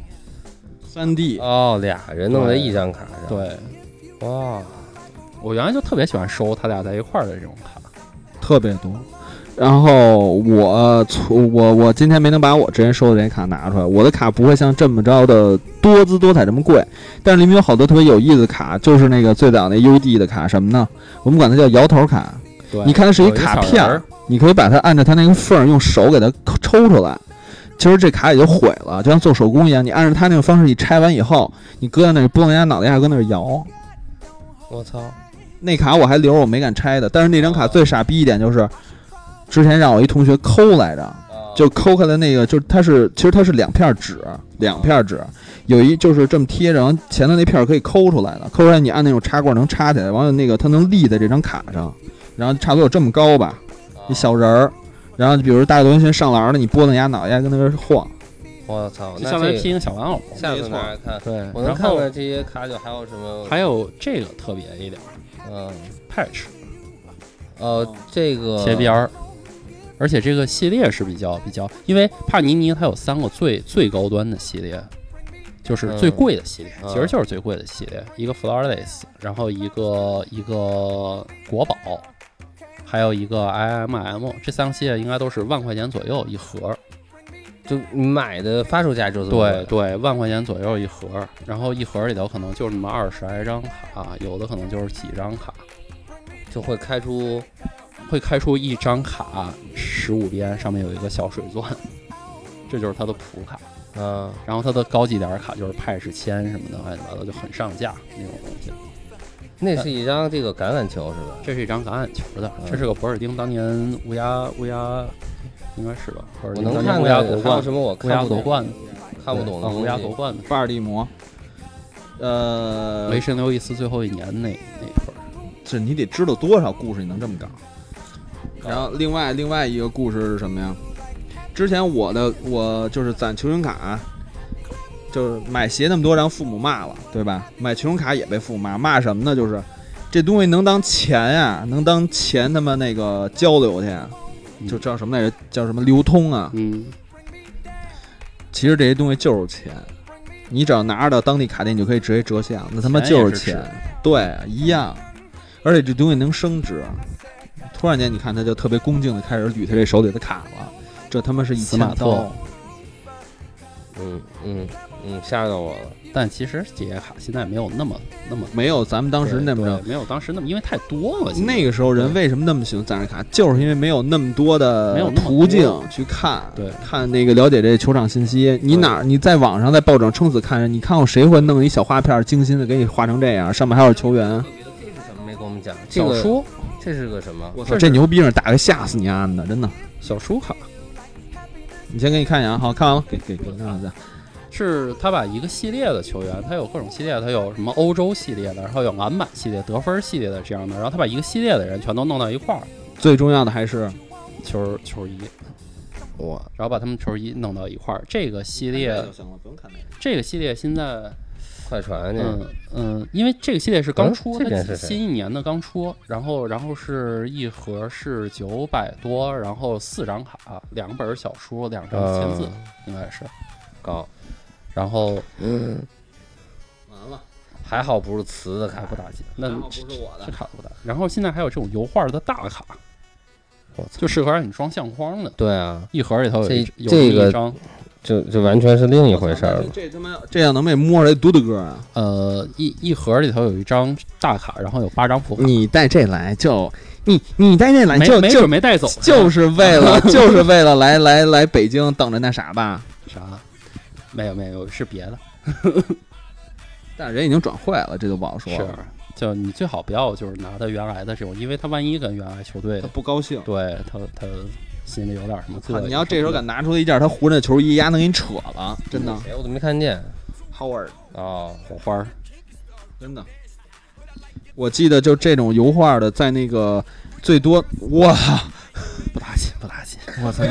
3D 哦，俩人弄在一张卡上。 对， 哇， 我原来就特别喜欢收他俩在一块儿的这种卡， 特别多。然后我今天没能把我之前收的这些卡拿出来，我的卡不会像这么着的多姿多彩这么贵，但是里面有好多特别有意思的卡，就是那个最早那 UD 的卡，什么呢？我们管它叫摇头卡。你看它是一卡片，你可以把它按照它那个缝用手给它抽出来，其实这卡也就毁了，就像做手工一样，你按照它那个方式你拆完以后，你搁在那拨人家脑袋下搁那摇。 我操， 那卡我还留着，我没敢拆的。但是那张卡最傻逼一点就是，之前让我一同学抠来着，就抠开的那个，就是其实它是两片纸，有一就是这么贴着，然后前头那片可以抠出来的，抠出来你按那种插罐能插起来，完了那个它能立在这张卡上，然后差不多有这么高吧，一小人儿，然后比如大轮圈上篮的，你拨弄牙脑袋跟那边晃。 我操， 就相当于拼个小玩偶。 下次拿来看， 对， 我能看看这些卡就还有什么？ 还有这个特别一点，patch， 这个贴边儿。而且这个系列是比较，因为帕尼尼它有3个最高端的系列，就是最贵的系列，其实就是最贵的系列，一个 Flawless， 然后一个国宝，还有一个 IMM， 这3个系列应该都是1万块钱左右一盒， 就买的发售价就是对1万块钱左右一盒，然后一盒里头可能就是那么20来张卡，有的可能就是几张卡， 就会开出一张卡15边，上面有一个小水钻，这就是它的普卡。然后它的高级点卡就是派式签什么的，乱七八糟就很上架那种东西。 那是一张这个橄榄球是吧？ 这是一张橄榄球的，这是个博尔丁当年乌鸦，应该是吧？ 我能看看乌鸦夺冠，什么我看不懂，看不懂的乌鸦夺冠的巴尔的摩， 雷神刘易斯最后一年那会儿， 这你得知道多少故事，你能这么搞？然后另外一个故事是什么呀？之前我就是攒球星卡，就是买鞋那么多让父母骂了，对吧？买球星卡也被父母骂什么呢？就是这东西能当钱呀，能当钱他妈那个交流去，就叫什么来着？叫什么流通啊？其实这些东西就是钱，你只要拿着到当地卡店，你就可以直接折现，那他妈就是钱，对，一样。而且这东西能升值。突然间，你看他就特别恭敬的开始捋他这手里的卡了，这他妈是1000刀。 吓到我了。 但其实这些卡现在没有那么没有咱们当时那么着， 没有当时那么，因为太多了。 那个时候人为什么那么喜欢攒着卡，就是因为没有那么多的途径去看，看那个了解这球场信息。你在网上在报纸撑死看人，你看过谁会弄一小花片精心的给你画成这样，上面还有球员？ 这是什么没跟我们讲？ 小书。 这是个什么？ 我操，这牛逼！打个吓死你安的，真的。 小书卡， 你先给你看一眼，好看完了，给看看。 是他把一个系列的球员，他有各种系列，他有什么欧洲系列的，然后有篮板系列、得分系列的这样的，然后他把一个系列的人全都弄到一块儿。 最重要的还是球衣。 哇， 然后把他们球衣弄到一块儿。这个系列现在快传呢， 因为这个系列是刚出， 它新一年的刚出，然后是一盒是900多，然后4张卡，2本小书，2张签字，应该是高， 然后完了。 还好不是瓷的卡， 不打紧，那不是我的， 这卡不打。然后现在还有这种油画的大卡，就适合让你装相框的。 对啊， 一盒里头有一张， 就完全是另一回事了。 这他妈这样能被摸出来多大个啊？ 一盒里头有一张大卡，然后有8张副卡。 你带这来就你带这来就没准没带走， 就是为了来北京等着那啥吧？ 啥？没有，是别的。 但人已经转会了，这就不好说了。 是，就你最好不要就是拿他原来的这种，因为他万一跟原来球队他不高兴， 对他心里有点什么膈应。 你要这时候敢拿出一件他湖人的球衣，丫能给你扯了，真的。 谁我都没看见。 Howard 哦， 火花， 真的。我记得就这种油画的，在那个最多，哇， 不打紧，我操！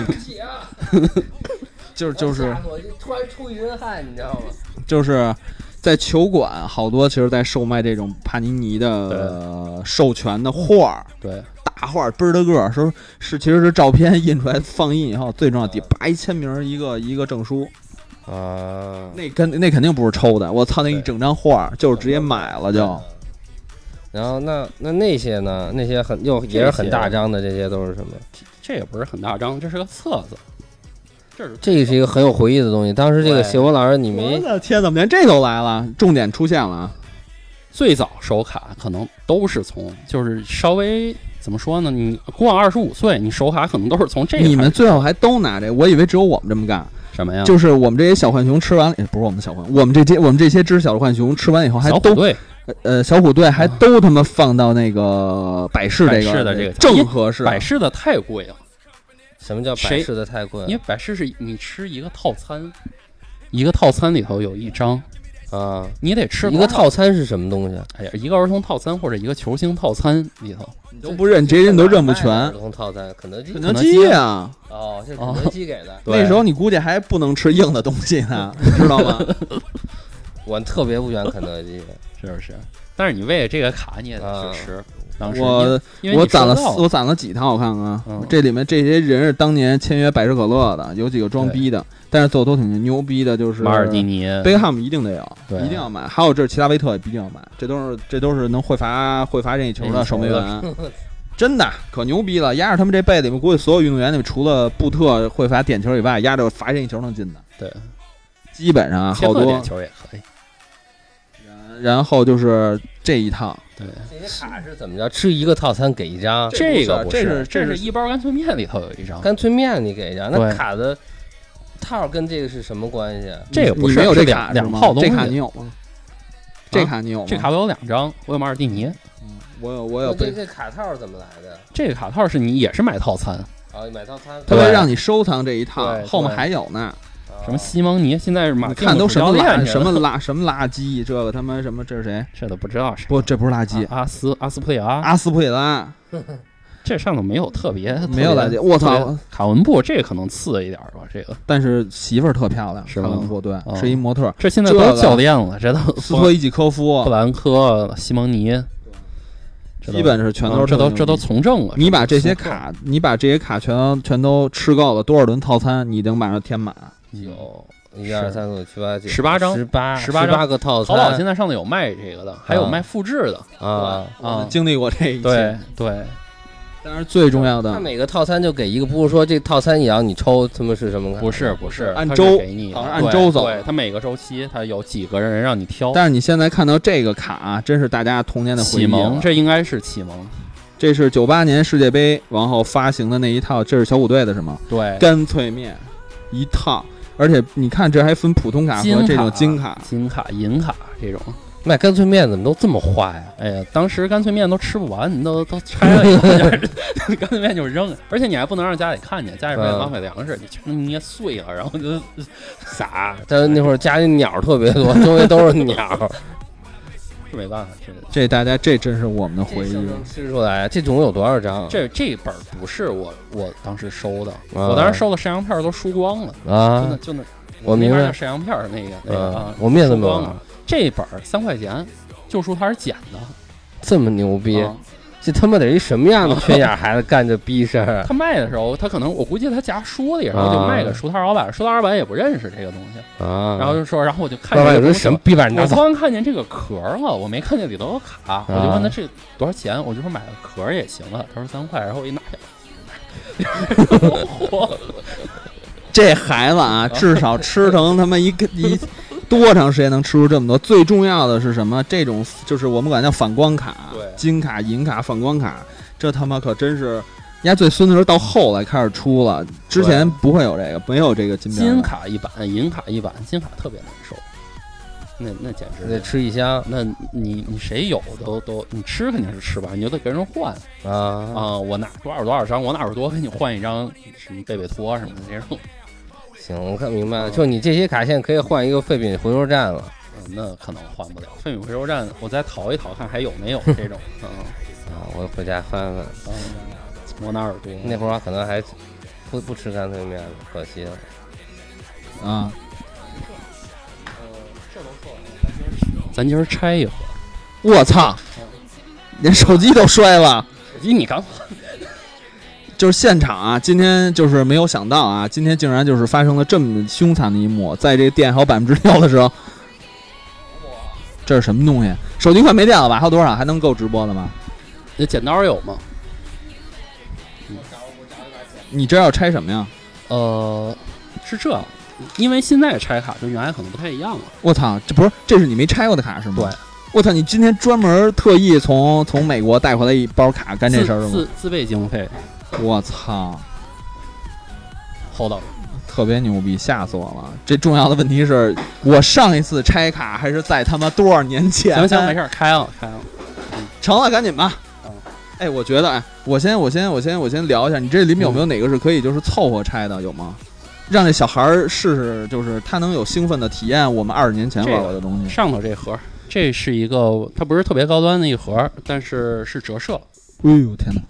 就是我突然出一身汗，你知道吗？ 就是在球馆，好多其实在售卖这种帕尼尼的授权的画， 对， 大画倍儿的个，说是其实是照片印出来放印以后，最重要底叭一签名一个证书啊， 那肯定不是抽的，我操，那一整张画就是直接买了就。 然后那些呢？那些也是很大张的，这些都是什么？ 这也不是很大张，这是个册子。 这是一个很有回忆的东西。当时这个谢文老师，你没？ 我的天，怎么连这都来了？重点出现了啊！ 最早收卡可能都是从，就是稍微怎么说呢？你过25岁，你收卡可能都是从这个。 你们最后还都拿这？我以为只有我们这么干。 什么呀？ 就是我们这些小浣熊吃完了，不是我们的小浣，我们这些只小浣熊吃完以后还都小虎队还都他妈放到那个百事这个正合适。 百事的太贵了。 什么叫百事的太贵？ 因为百事是你吃一个套餐，一个套餐里头有一张啊，你得吃一个套餐是什么东西？ 哎呀，一个儿童套餐或者一个球星套餐里头， 你都不认，这些人都认不全。 儿童套餐，肯德基啊！ 哦，这是肯德基给的。 那时候你估计还不能吃硬的东西呢，知道吗？ 我特别不喜欢肯德基， 是不是？但是你为了这个卡，你也得去吃。 我攒了几套，我看看，这里面这些人是当年签约百事可乐的，有几个装逼的，但是最后都挺牛逼的，就是马尔蒂尼、 贝克汉姆一定得有，一定要买，还有这齐达维特也必定要买，这都是能会罚任意球的守门员，真的可牛逼了，压着他们这辈子里面，估计所有运动员里面除了布特会罚点球以外，压着罚任意球能进的， 对， 基本上好多点球也可以。 然后就是这一套， 对，这些卡是怎么着？吃一个套餐给一张， 这是一包干脆面里头有一张， 干脆面你给一张，那卡的套跟这个是什么关系？ 这个不是没有这卡两套东西， 这卡你有吗？这卡你有吗？ 这卡我有2张，我有马尔蒂尼， 我有。 这卡套是怎么来的？ 这个卡套是你也是买套餐啊，买套餐， 他会让你收藏这一套，后面还有呢。 什么西蒙尼，现在是马看都什么垃圾，这个他妈什么这是谁？ 这都不知道是不？这不是垃圾， 阿斯普里拉，这上头没有特别没有垃圾。我操， 卡文布这个可能次一点吧，这个。 但是媳妇儿特漂亮， 是卡文布对，是一模特。 这现在都教练了，这都斯托伊季科夫、 布兰科、西蒙尼。 基本是全都是这都从政了。 你把这些卡全都吃够了，多少轮套餐你能马上填满？ 有1、2、3、4、7、8、9 18张 ，18个套餐。 淘宝现在上头有卖这个的，还有卖复制的啊。经历过这一切，对。 但是最重要的， 他每个套餐就给一个，不是说这套餐也要你抽，他们是什么卡？ 不是， 按周给你， 好像按周走。 对，他每个周期他有几个人让你挑。 但是你现在看到这个卡，真是大家童年的回忆。 启蒙，这应该是启蒙。 这是98年世界杯然后发行的那一套，这是小虎队的是吗？ 对， 干脆面一套。而且你看，这还分普通卡和这种金卡、 银卡这种。 卖干脆面怎么都这么坏呀？ 哎呀，当时干脆面都吃不完，你都拆了一个，干脆面就扔了。而且你还不能让家里看见，家里边浪费粮食，你全捏碎了，然后就撒。 但那会儿家里鸟特别多，周围都是鸟。 没办法， 这大家这真是我们的回忆。 能吃出来，这总有多少张？ 这本不是我当时收的，我当时收的摄像片都输光了啊！ 就那我明白摄像片那个啊， 我们也这么玩。 这本3块钱，就说它是捡的， 这么牛逼。这他妈得一什么样的缺眼孩子干这逼事儿？ 他卖的时候，他可能我估计他夹书里，然后就卖给书摊老板，书摊老板也不认识这个东西啊。 然后就说，然后我就看见有什么逼玩意儿， 我突然看见这个壳了，我没看见里头有卡，我就问他这多少钱，我就说买个壳也行了，他说3块，然后我一拿下， 这孩子啊，至少吃成他妈一多长时间能吃出这么多？最重要的是什么？这种就是我们管叫反光卡，金卡、银卡、反光卡，这他妈可真是，人家最孙子是到后来开始出了，之前不会有这个，没有这个金卡一版、银卡一版，金卡特别难受，那简直得吃一箱。 那你谁有都你吃肯定是吃吧，你就得跟人换啊！我拿多少张，我哪有多给你换一张什么贝贝托什么的这种。 行，我看明白了，就你这些卡现在可以换一个废品回收站了。 那可能换不了废品回收站，我再淘一淘看还有没有这种。 我回家翻翻。 摩纳尔多那会儿可能还不吃干脆面了，可惜了。 啊。 这都错了，咱今儿拆一盒。 我操！连手机都摔了。 手机你刚。 就是现场啊，今天就是没有想到啊，今天竟然就是发生了这么凶残的一幕，在这个电还有6%的时候，这是什么东西？手机快没电了吧？还有多少？还能够直播的吗？ 那剪刀有吗？ 你这要拆什么呀？ 是这，因为现在拆卡跟原来可能不太一样了。 我操，这是你没拆过的卡是吗？ 对。 我操，你今天专门特意从美国带回来一包卡干这事儿是吗？ 自备经费。 我操， 厚道， 特别牛逼，吓死我了！这重要的问题是我上一次拆卡还是在他妈多少年前？ 行，没事，开了， 成了，赶紧吧。哎，我觉得，我先聊一下，你这里面有没有哪个是可以就是凑合拆的，有吗？让这小孩试试，就是他能有兴奋的体验我们20年前玩过的东西。 上头这盒，这是一个，它不是特别高端的一盒，但是折射。 哎呦天哪！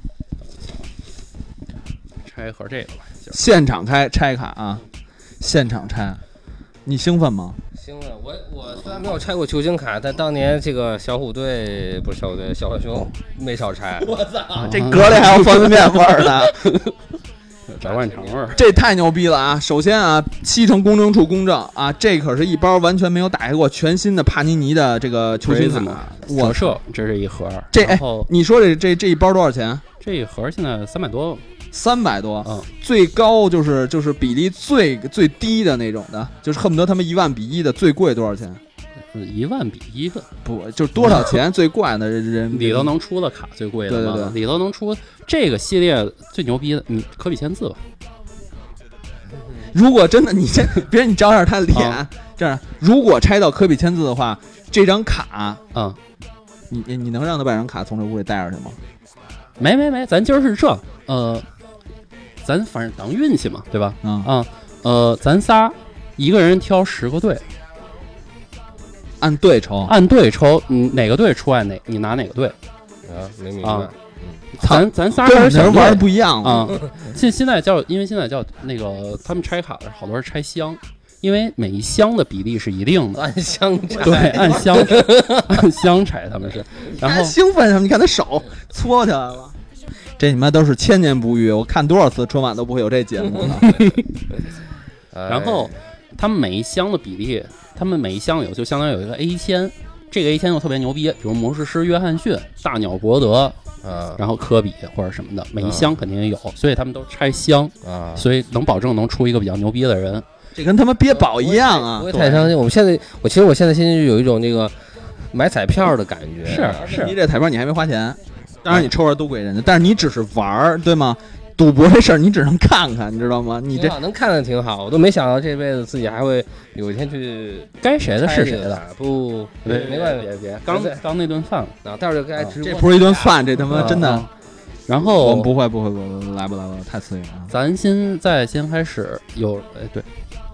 拆一盒这个吧， 现场拆卡啊！现场拆，你兴奋吗？ 兴奋。我虽然没有拆过球星卡，但当年这个小虎队不是小虎队，小浣熊没少拆。 我操，这格里还有方便面味儿呢， 炸灌肠味儿， 这太牛逼了啊！首先啊，7成公证处公证啊，这可是一包完全没有打开过全新的帕尼尼的这个球星卡。 折射，这是一盒。 你说这一包多少钱？ 这一盒现在300多。 300多，最高就是比例最低的那种的，就是恨不得他们1万比1的最贵多少钱 ？1万比1的不就是多少钱最贵的人里头能出的卡最贵的， 对， 里头能出这个系列最牛逼的，科比签字吧。 如果真的你先别人你照一下他的脸，这样如果拆到科比签字的话，这张卡你能让他把这张卡从这屋里带上去吗？ 没，咱今儿是这咱反正当运气嘛，对吧？咱仨一个人挑10个队， 按队抽， 哪个队出来你拿哪个队没明白。 咱仨人玩的不一样啊。现在叫那个他们拆卡的好多是拆箱，因为每一箱的比例是一定的， 按箱拆， 对，按箱拆他们是。然后兴奋什么？你看他手搓起来了。这你妈都是千年不遇，我看多少次春晚都不会有这节目了。 然后他们每一箱的比例，他们每一箱就相当于有一个 A 签，这个 A 签又特别牛逼，比如魔术师约翰逊、大鸟伯德，然后科比或者什么的，每一箱肯定也有，所以他们都拆箱所以能保证能出一个比较牛逼的人。 这跟他妈憋宝一样啊！ 不会太伤心。我现在心里就有一种那个买彩票的感觉。 是， 你这彩票你还没花钱。当然你抽着都归人家，但是你只是玩儿，对吗？赌博这事儿你只能看看，你知道吗？你这能看的挺好，我都没想到这辈子自己还会有一天去该谁的是谁的。 不，没关系， 别，刚那顿饭， 待会儿就该直播。 这不是一顿饭，这他妈真的。 然后我们不会，来吧，太刺激了。 咱先开始对，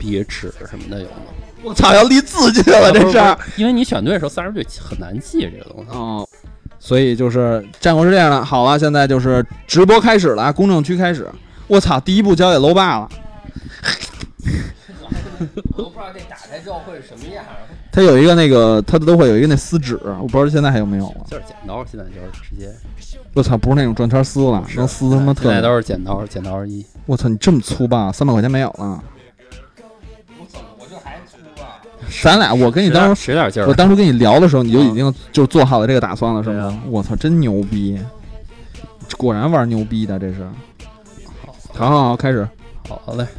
壁纸什么的有吗？ 我操，要立字据了，这是。 因为你选对的时候30队很难记这个东西。 哦，所以就是战国是这样的。好了，现在就是直播开始了，公证区开始。我操，第一步交给楼爸了。 我都不知道这打开之后会是什么样。 它有一个那个，它都会有一个那撕纸，我不知道现在还有没有了。 就是剪刀，现在就是直接。 我操，不是那种转圈撕了，能撕他妈特。 现在都是剪刀，剪刀1。 我操，你这么粗暴，300块钱没有了。 我就还粗暴。 咱俩，我跟你当使点劲儿。 我当初跟你聊的时候，你就已经就做好了这个打算了，是吗？我操，真牛逼！果然玩牛逼的，这是。好，开始。 好嘞。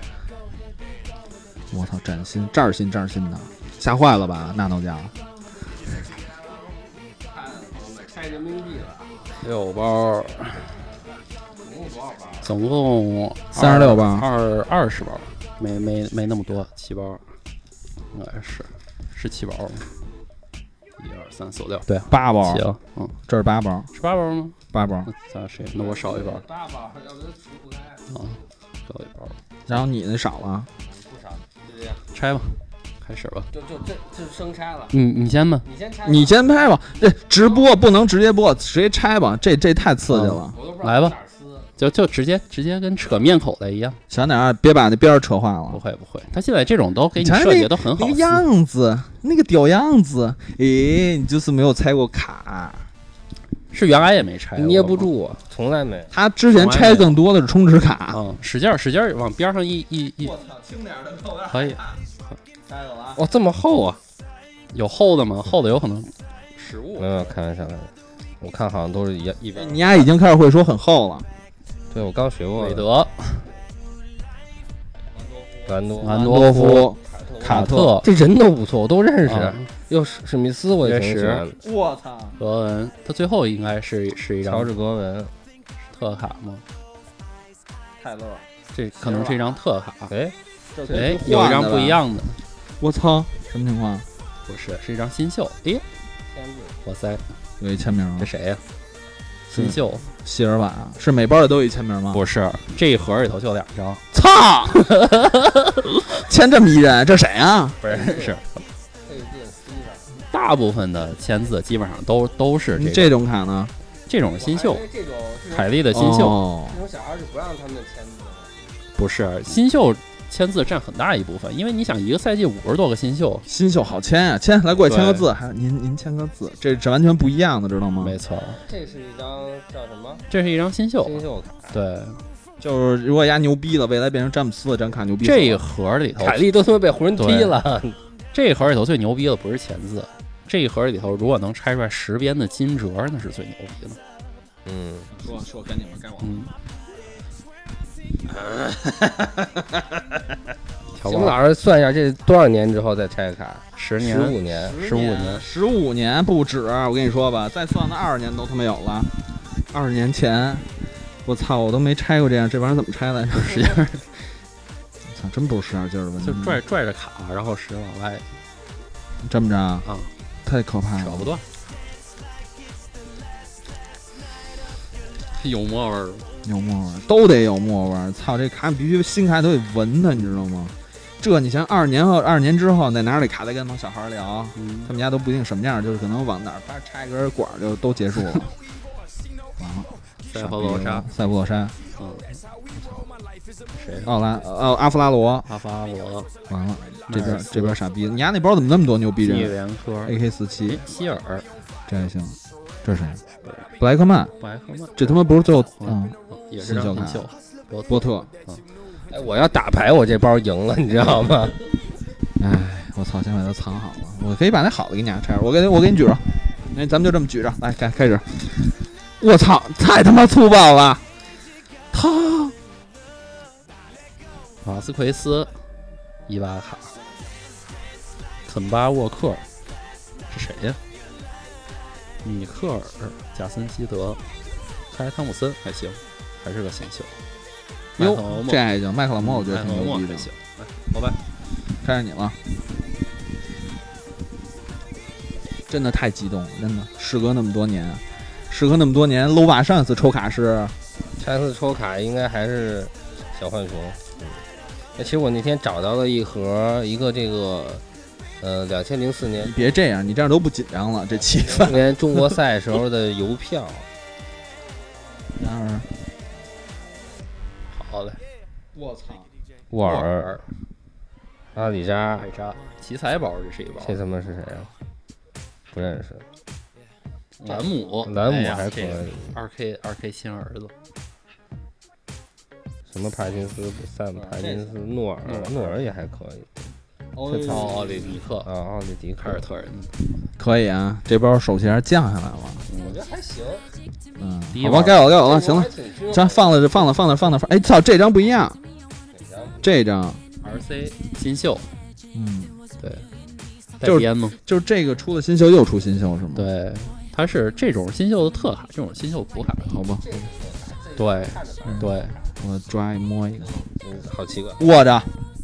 我操，崭新，这儿新的，吓坏了吧？纳豆家。 开人民币了。 6包。总共 36包 ，20包，没那么多，7包，应该是17包吗？1、2、3、4、5、6，对 ，8包。 行， 这是8包， 是8包吗 ？8包。 咱谁？那我少1包。 8包，要不就除不开。 少1包。 然后你那少了。 不少，就这样。 拆吧，开始吧。 这生拆了。 你先吧。 你先拍吧。这直播不能直接播，直接拆吧。这太刺激了。 来吧。就直接跟扯面口袋一样， 小点别把那边扯坏了。 不会，他现在这种都给你设计的都很好。 那个样子，那个屌样子，你就是没有拆过卡， 是原来也没拆过， 捏不住啊，从来没。 他之前拆更多的是充值卡， 使劲往边上一。 我操，轻点的扣可以。 拆走了。 哦，这么厚啊？ 有厚的吗？厚的有可能失误。 没有，开玩笑。我看好像都是一边。 你丫已经开始会说很厚了。 对，我刚学过。 韦德、 兰多夫、 卡特，这人都不错，我都认识。又史密斯，我也挺喜欢。 我操， 格文，他最后应该是一张乔治格文特卡吗？ 泰勒， 这可能是一张特卡。 哎， 有一张不一样的。 我操，什么情况？ 不是一张新秀。哎，哇塞， 有一签名吗？ 这谁呀？新秀希尔瓦是每包里都有一签名吗？ 不是，这一盒里头就2张。 操，签这么一人，这谁啊？ 不是，大部分的签字基本上都是这种卡呢。 这种新秀，凯利的新秀。 这种小孩是不让他们签字的。 不是，新秀签字占很大一部分，因为你想一个赛季50多个新秀好签啊，来过来签个字，还有您签个字，这完全不一样的，知道吗？ 没错， 这是一张叫什么？ 这是一张新秀卡， 对， 就是如果丫牛逼了，未来变成詹姆斯的这张卡牛逼。 这一盒里头， 凯利都他妈被湖人踢了。 这一盒里头最牛逼的不是签字，这一盒里头如果能拆出来10边的金折，那是最牛逼的。 说赶紧吧，该我。 行，老师算一下，这多少年之后再拆卡 ？10年、 15年不止。我跟你说吧，再算那20年都他妈有了。20年前，我操，我都没拆过这样，这玩意儿怎么拆来着？ 使劲， 操，真不是使点劲儿的问题。 就拽着卡，然后使往外， 这么着啊？太可怕了， 扯不断。有墨味儿， 都得有墨味儿。操，这卡必须新卡都得闻它，你知道吗？这你像20年之后，在哪里卡再跟帮小孩聊，他们家都不一定什么样，就是可能往哪儿插一根管就都结束了。完了，塞普洛沙， 谁？ 阿弗拉罗，完了，这边傻逼，你家那包怎么那么多牛逼人？AK47， 希尔， 这还行。这是谁？布莱克曼，这他妈不是最后也是新秀波特。 哎，我要打牌，我这包赢了，你知道吗？ 哎，我操，先把它藏好了。我可以把那好的给你俩拆了。我给你举着，那咱们就这么举着，来开始。我操，太他妈粗暴了！ 瓦斯奎斯、伊巴卡、肯巴沃克，是谁呀？米克尔、贾森基德、开莱汤姆森还行，还是个新秀。 哟，这还行，麦克勒莫我觉得挺牛逼的。 行，来，老白， 开始你了。真的太激动了，真的，时隔那么多年，low 把上一次抽卡是， 上一次抽卡应该还是小浣熊。 其实我那天找到了一个这个2004年， 你别这样，你这样都不紧张了，这气氛。 年中国赛时候的邮票。 然而， 好嘞， 我操， 沃尔、阿里扎、 奇才包这是一包， 这他妈是谁啊？不认识。 兰姆还可以。 2K 亲儿子。 什么帕金斯、帕金斯、诺尔也还可以。 奥利迪克啊，奥利迪克凯尔特人可以啊，这包首先降下来了。 我觉得还行。 好吧，该我了，行了，咱放了。哎，操，这张不一样，这张 RC 新秀，对， 就是编吗？ 就是这个出了新秀又出新秀是吗？ 对，它是这种新秀的特卡，这种新秀普卡， 好吧？ 对， 我抓一摸一个， 好奇怪， 握着。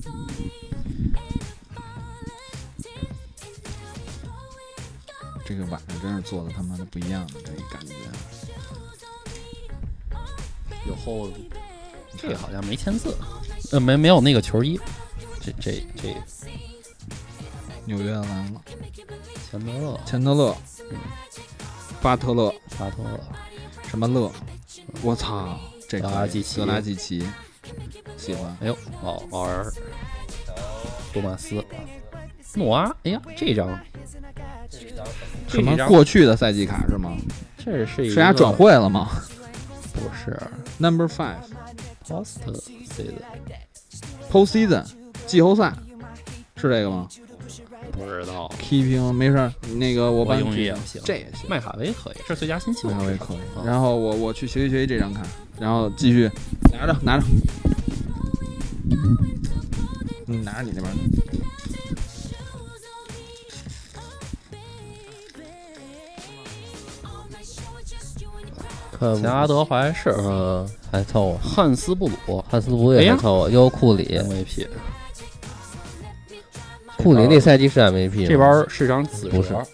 这个晚上真是做的他妈的不一样的这一感觉， 有后路，这个好像没签字，没有那个球衣，这纽约来了， 钱德勒， 巴特勒，什么勒？我操，这个德拉季奇，喜欢。 哎呦，奥尔，多马斯，诺阿，哎呀，这张。 什么过去的赛季卡是吗？ 这是人家转会了吗？ 不是 ，Number 5 Postseason 季后赛是这个吗？ 不知道 ，Keeping 没事，那个我帮你也行，这也行。麦卡维可以，这是最佳新秀。 麦卡维可以。然后我去学习这张卡，然后继续拿着。拿着你那边。 钱阿德华莱士， 还凑合。 汉斯布鲁也还凑合。又库里 MVP， 库里那赛季是 MVP， 这包是张紫折，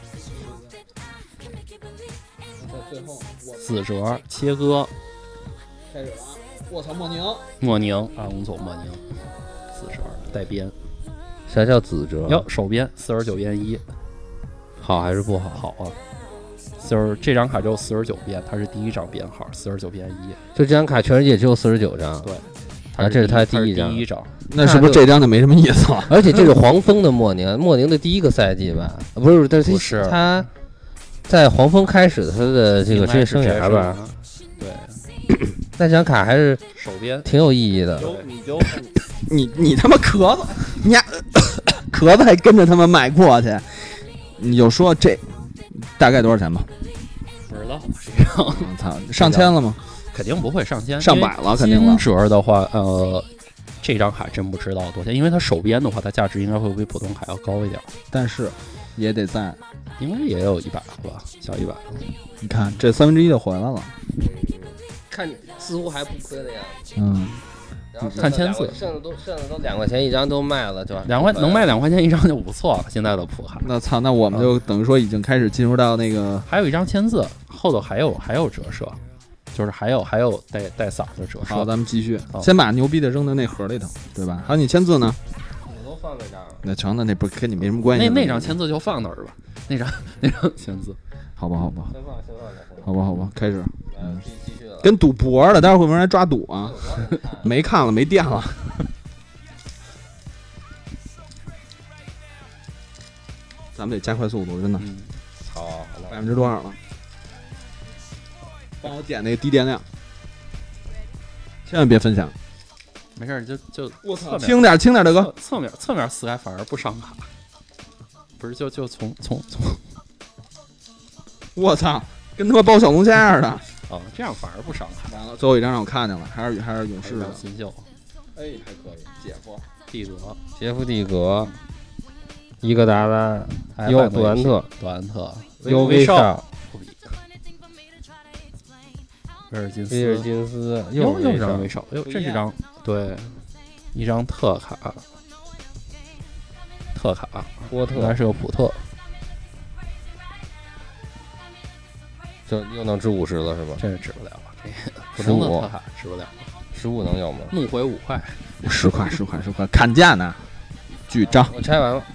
紫折切割。 开始了，我操， 莫宁，阿隆索莫宁，紫折带边。 啥叫紫折？ 哟，手边49边1， 好还是不好？ 好啊。就是这张卡只有49边，它是第一张编号，49边1。 就这张卡全世界只有49张。 对， 这是他第一张。 那是不是这张就没什么意思了？ 而且这是黄蜂的莫宁的第一个赛季吧？不是，但是他在黄蜂开始他的这个职业生涯吧？ 对， 那张卡还是手边挺有意义的。 你他妈咳嗽，你丫咳嗽还跟着他们买过去，你就说这大概多少钱吧？ 不知道，这张我操，上千了吗？ 肯定不会上千， 上百了，肯定了。 金折的话，这张卡真不知道多少钱，因为它手边的话，它价值应该会比普通卡要高一点， 但是也得在， 应该也有100吧，小100。 你看这1/3就回来了， 看似乎还不亏的样子。然后看签字， 剩的都2块钱一张都卖了，对吧？ 能卖2块钱一张就不错了。现在的普卡， 那操，那我们就等于说已经开始进入到那个， 还有一张签字，后头还有折射，就是还有带色的折射。 好，咱们继续，先把牛逼的扔到那盒里头，对吧？还有你签字呢？ 我都放在这儿。 那成，那不跟你没什么关系。 那张签字就放那儿吧，那张签字， 好吧。 先放。 好吧，开始。 继续了。 跟赌博的，待会儿会不会来抓赌啊？没看了，没电了。咱们得加快速度，真的。 好 ，% 多少了？帮我点那个低电量，千万别分享。 没事，就我操，轻点，大哥。 侧面撕开反而不伤卡，不是就从。 我操，跟他妈包小龙虾似的。 这样反而不伤卡。 完了，最后一张让我看见了，还是勇士的新秀。 还可以。 杰夫蒂格，伊戈达拉，杜兰特，尤威少， 威尔金斯， 又一张威少，这是张对，一张特卡， 波特， 应该是个普特。 就又能值50了是吧？ 这是值不了，这普通的特卡值不了。 15能有吗？ 怒回5块 ，10块，砍价呢？举账。 我拆完了。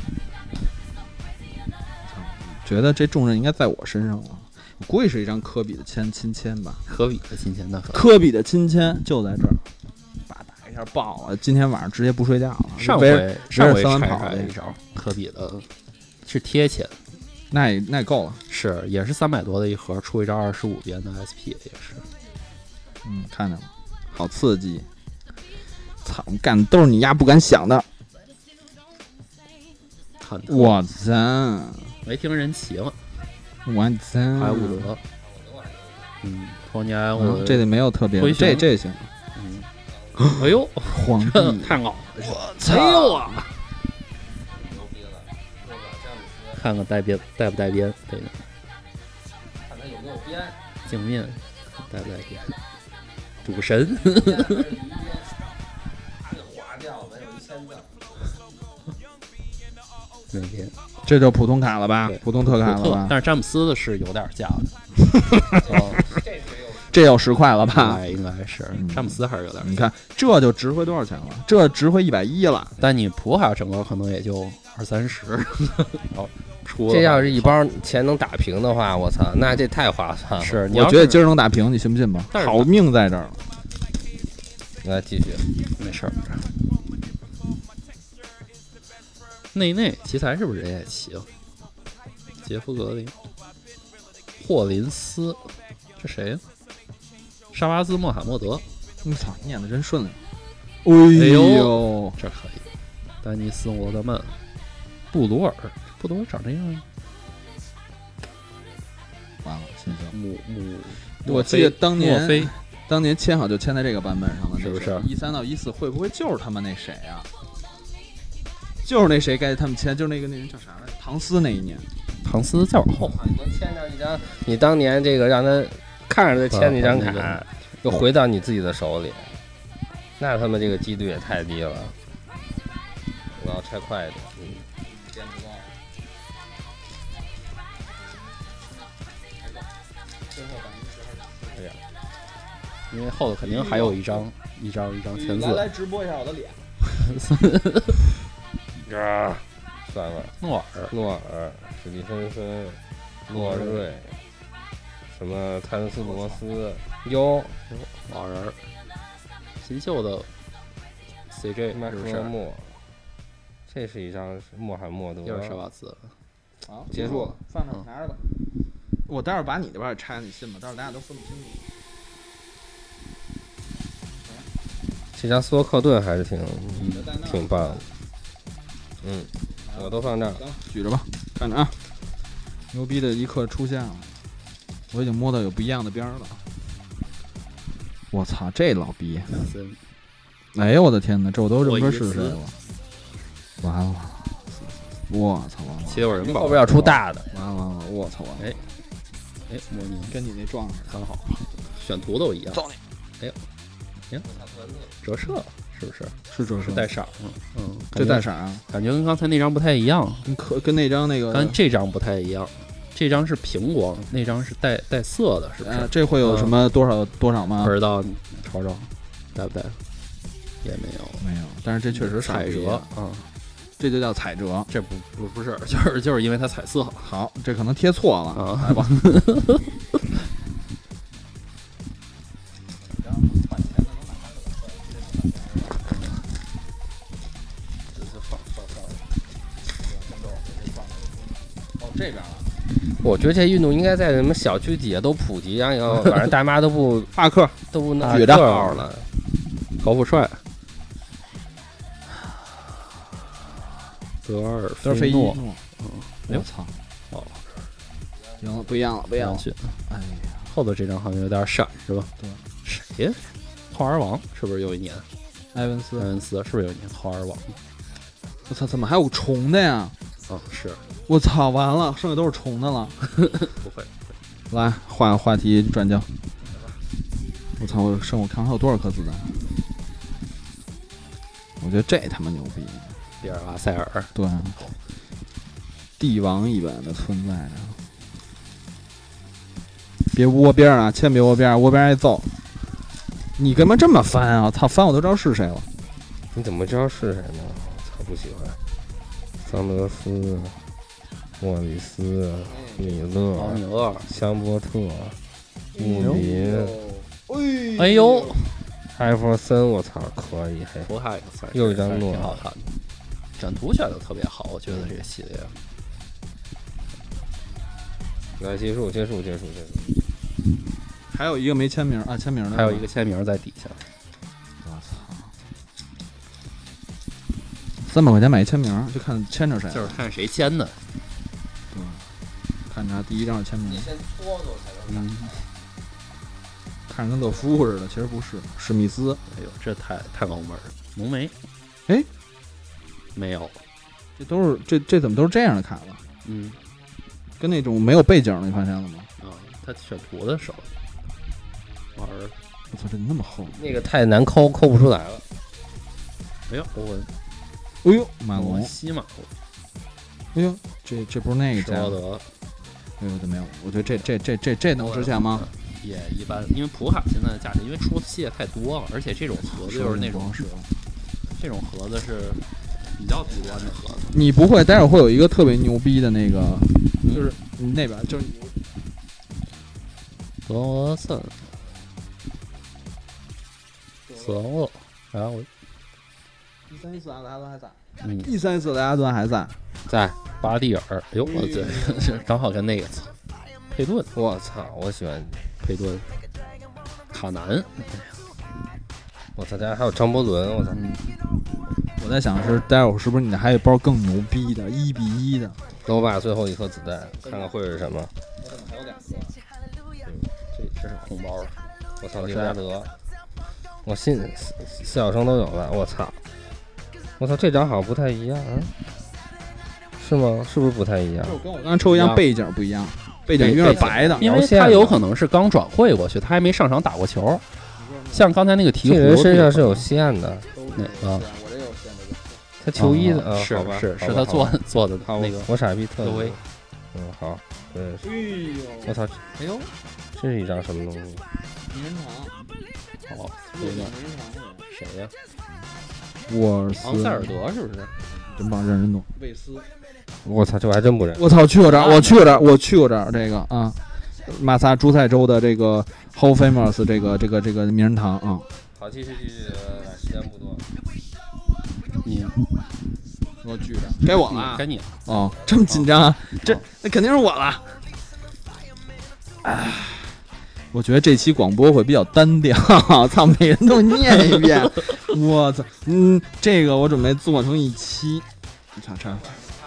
觉得这重任应该在我身上了。我估计是一张科比的亲签吧。 科比的亲签的， 科比的亲签就在这儿，把打一下爆了。今天晚上直接不睡觉了。 上回拆了一张科比的，是贴钱， 那也够了。 是也是300多的一盒，出一张25边的 SP 也是。 看见了，好刺激。操，干的都是你丫不敢想的。我操！ 没听人骑吗？ 我操！ 还有伍德，托尼埃我这里没有特别，这行。 哎呦， 皇帝太好了！ 我操！ 哎呦啊！看看带不带边这个， 看他有没有边。 镜面带不带边？赌神。没边。 这就普通卡了吧？普通特卡了吧？ 但是詹姆斯的是有点价的。 这有10块了吧？ 应该是詹姆斯还是有点。 你看，这就值回多少钱了？这值回110了。 但你普卡整个可能也就20-30。 这要是一包钱能打平的话，我操，那这太划算了。 是， 我觉得今儿能打平，你信不信吧？好命在这儿。 来继续， 没事儿。内奇才是不是人也齐了？杰夫格林、霍林斯，这谁呀？沙巴兹·穆罕默德。 我操，念的真顺了。哎呦， 这可以。丹尼斯·沃德曼、布鲁尔长这样。 完了，新秀。 我记得当年签好就签在这个版本上了， 是不是 ？13到14会不会就是他们那谁啊？就是那谁该他们签，就是那人叫啥来着？唐斯那一年， 唐斯再往后， 你能签上一张，你当年这个让他看着他签那张卡，又回到你自己的手里，那他们这个几率也太低了。我要拆快一点，时间不够。 对呀，因为后头肯定还有一张签字。 来直播一下我的脸。 算了，诺尔、史蒂芬森、诺瑞，什么谭斯罗斯， 老人，新秀的 CJ 麦克勒莫，这是一张穆罕默德， 又是舍瓦茨。 好，结束了，放上拿着吧。我待会儿把你那边拆了，你信吗？待会儿咱俩都分不清楚。 这张斯托克顿还是挺棒的。我都放这儿， 举着吧，看着啊，牛逼的一刻出现了，我已经摸到有不一样的边了。我操，这老逼！哎呦我的天哪，这我都认不出是谁了。完了，我操完了！ 切有人保， 后边要出大的。 完了，我操完了！ 哎，模拟跟你那撞上刚好，选图都一样。 揍你！ 哎呦，折射。是不是？ 是折射带色， 这带色啊， 感觉跟刚才那张不太一样， 跟那张那个， 跟这张不太一样，这张是平光，那张是带色的，是不是？ 这会有什么多少吗？ 不知道，瞅瞅，带不带？也没有， 但是这确实彩折啊， 这就叫彩折， 这不是，就是因为它彩色。 好，这可能贴错了啊， 来吧。这边了， 我觉得这运动应该在什么小区底下都普及，然后反正大妈都不帕克都不弄举着了。 高富帅，德尔菲诺， 我操！行了，不一样了，不一样了。 哎呀，后头这张好像有点闪，是吧？ 对， 谁呀？耗儿王是不是有一年？ 埃文斯是不是有一年耗儿王？ 我操，怎么还有虫的呀？ 是。 我操，完了，剩下都是虫的了。 不会。 来，换话题转交。我操，我看还有多少颗子弹？我觉得这他妈牛逼。 比尔瓦塞尔， 对，帝王一般的存在着。别窝边啊，千别窝边，窝边挨揍。 你干嘛这么翻啊？操，翻我都知道是谁了。 你怎么知道是谁呢？操，不喜欢。桑德斯、莫里斯、米勒、香波特、穆林。 哎呦， 艾弗森，我操，可以！ 福海又一张诺， 挺好看的。展图选的特别好，我觉得这个系列。 来，结束。 还有一个没签名啊，签名的。 还有一个签名在底下。 我操！300块钱买一签名，就看签着谁。 就是看谁签的。 对，看着第一张是签名。 你先搓搓才能看。 看着跟乐福似的，其实不是，史密斯。 哎呦，这太高门了。浓眉， 哎， 没有， 这都是这怎么都是这样的卡了？ 嗯， 跟那种没有背景的，你发现了吗？ 啊，他选图的时候玩儿。 我操，这那么厚？ 那个太难抠不出来了。 哎呦，欧文， 哎呦，马龙， 西马， 哎呦，这不是那个施罗德。 哎呦，这没有，我觉得这能值钱吗？ 也一般，因为普卡现在的价钱，因为出的系列太多了，而且这种盒子就是那种这种盒子是比较低端的盒子。 你不会待会儿会有一个特别牛逼的那个，就是你那边就是德罗森，死亡了，然后 134阿拉顿还在 ，134 阿拉顿还在， 在巴蒂尔。哎呦，我这正好跟那个佩顿， 我操，我喜欢佩顿，卡南， 我操，家还有张伯伦，我操。 我在想是待会儿是不是你还有一包更牛逼的1比1的？ 等我把最后一颗子弹看看会是什么。 我怎么还有2颗？ 这是红包。 我操，利拉德，我信四小生都有了，我操，这张好像不太一样啊，是吗？是不是不太一样？ 跟我刚才抽一样，背景不一样。背景因为是白的， 因为他有可能是刚转会过去，他还没上场打过球。像刚才那个鹈鹕， 这人身上是有线的， 啊， 我这有线的。 他球衣的， 是他做的那个。 我傻逼特威， 好，对， 我操， 哎呦， 这是一张什么东西？ 名人堂， 好，谁呀？ 沃尔斯， 昂塞尔德是不是？ 真棒，认懂。魏斯。 我操，这我还真不认。 我操，去过这儿，我去过这儿，这个啊，马萨诸塞州的这个 Hall Famous 这个名人堂啊。 好，继续，时间不多。 你， 我举着，该我了， 该你了。 哦，这么紧张啊？那肯定是我了。哎，我觉得这期广播会比较单调，操，每人都念一遍。我操，这个我准备做成一期。你瞧瞧。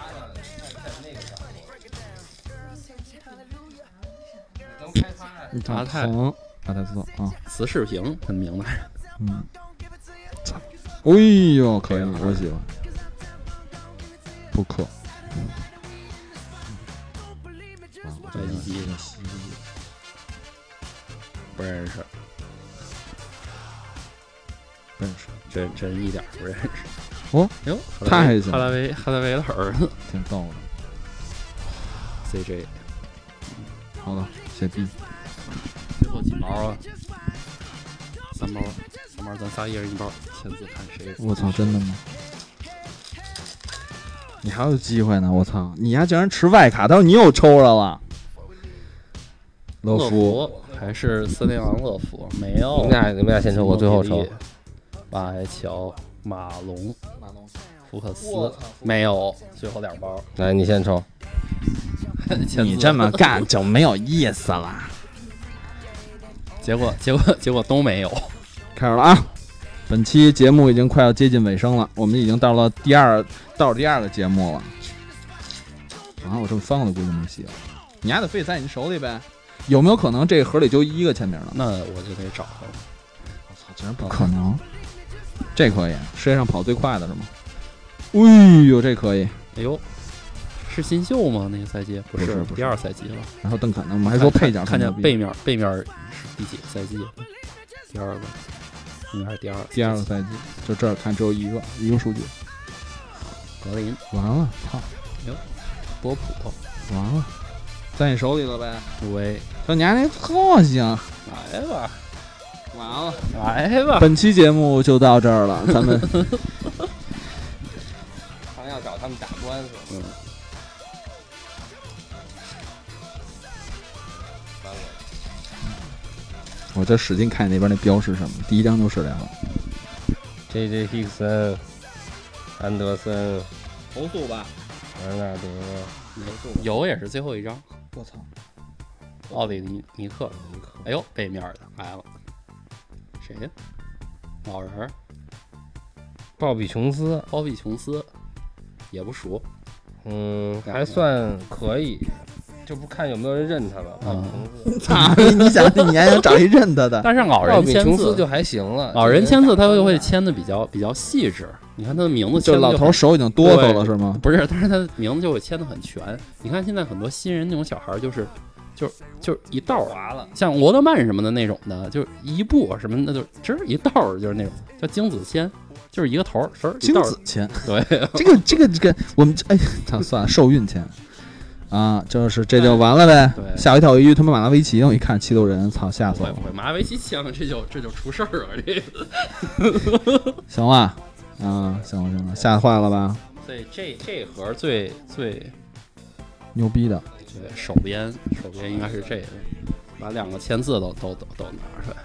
阿泰斯啊， 磁视屏，很明白。 哎呦，可以，我喜欢。不可。 在一级不认识，真一点不认识。 哦， 哟， 太行， 哈达威的儿子， 挺逗的。 CJ， 好了，写 B。 最后几包啊？3包，咱仨一人1包，签字看谁。 我操，真的吗？你还有机会呢！我操，你丫竟然持外卡，但是你又抽着了。乐福还是斯内昂乐福？没有， 你们俩先抽，我最后抽。 巴埃乔、马龙、福克斯没有，最后2包。 来，你先抽。 你这么干就没有意思了。 结果都没有。 开始了啊！本期节目已经快要接近尾声了，我们已经到了第二个节目了。啊，我这么翻我都估计没戏了。你丫得非得在你手里呗？有没有可能这盒里就一个签名的？ 那我就得找他了。 我操，竟然不可能！这可以，世界上跑最快的是吗？哎呦，这可以！ 哎呦，是新秀吗？那个赛季不是第2赛季了。 然后邓肯呢？我们还说配角， 看见背面是第几个赛季？第2个，应该是第2个赛季。就这儿看只有一个数据。 格林， 完了，操！ 哟，波普， 完了，在你手里了呗？ 喂， 小娘那特行， 来吧， 完了， 来吧， 本期节目就到这儿了，咱们还要找他们打官司。 我这使劲看那边那标是什么，第一张就是这样。 J.J. 希克森、安德森， 投诉吧， 兰纳德， 有也是最后一张。 我操， 奥里尼克，哎呦，背面的来了，谁呀？老人儿， 鲍比琼斯， 也不熟， 还算可以，就不看有没有人认他了。 操，你想你还想找一认他的？ 但是老人签字就还行了， 老人签字他就会签的比较细致。你看他的名字签就老头手已经哆嗦了是吗？ 不是，但是他的名字就会签的很全。你看现在很多新人那种小孩就是一道划了， 像罗德曼什么的那种的，就是一步什么的，就只一道，就是那种叫精子签，就是一个头精子签。 对， 这个我们算了，受孕签啊，这就完了呗。 对， 吓我一跳，我以为他们马拉维奇，我一看七六人，操，吓死我了。 马拉维奇签了，这就出事儿了，这个。 行了，啊，行了，吓坏了吧？ 所以这盒最牛逼的。 对，手边应该是这个，把两个签字都拿出来。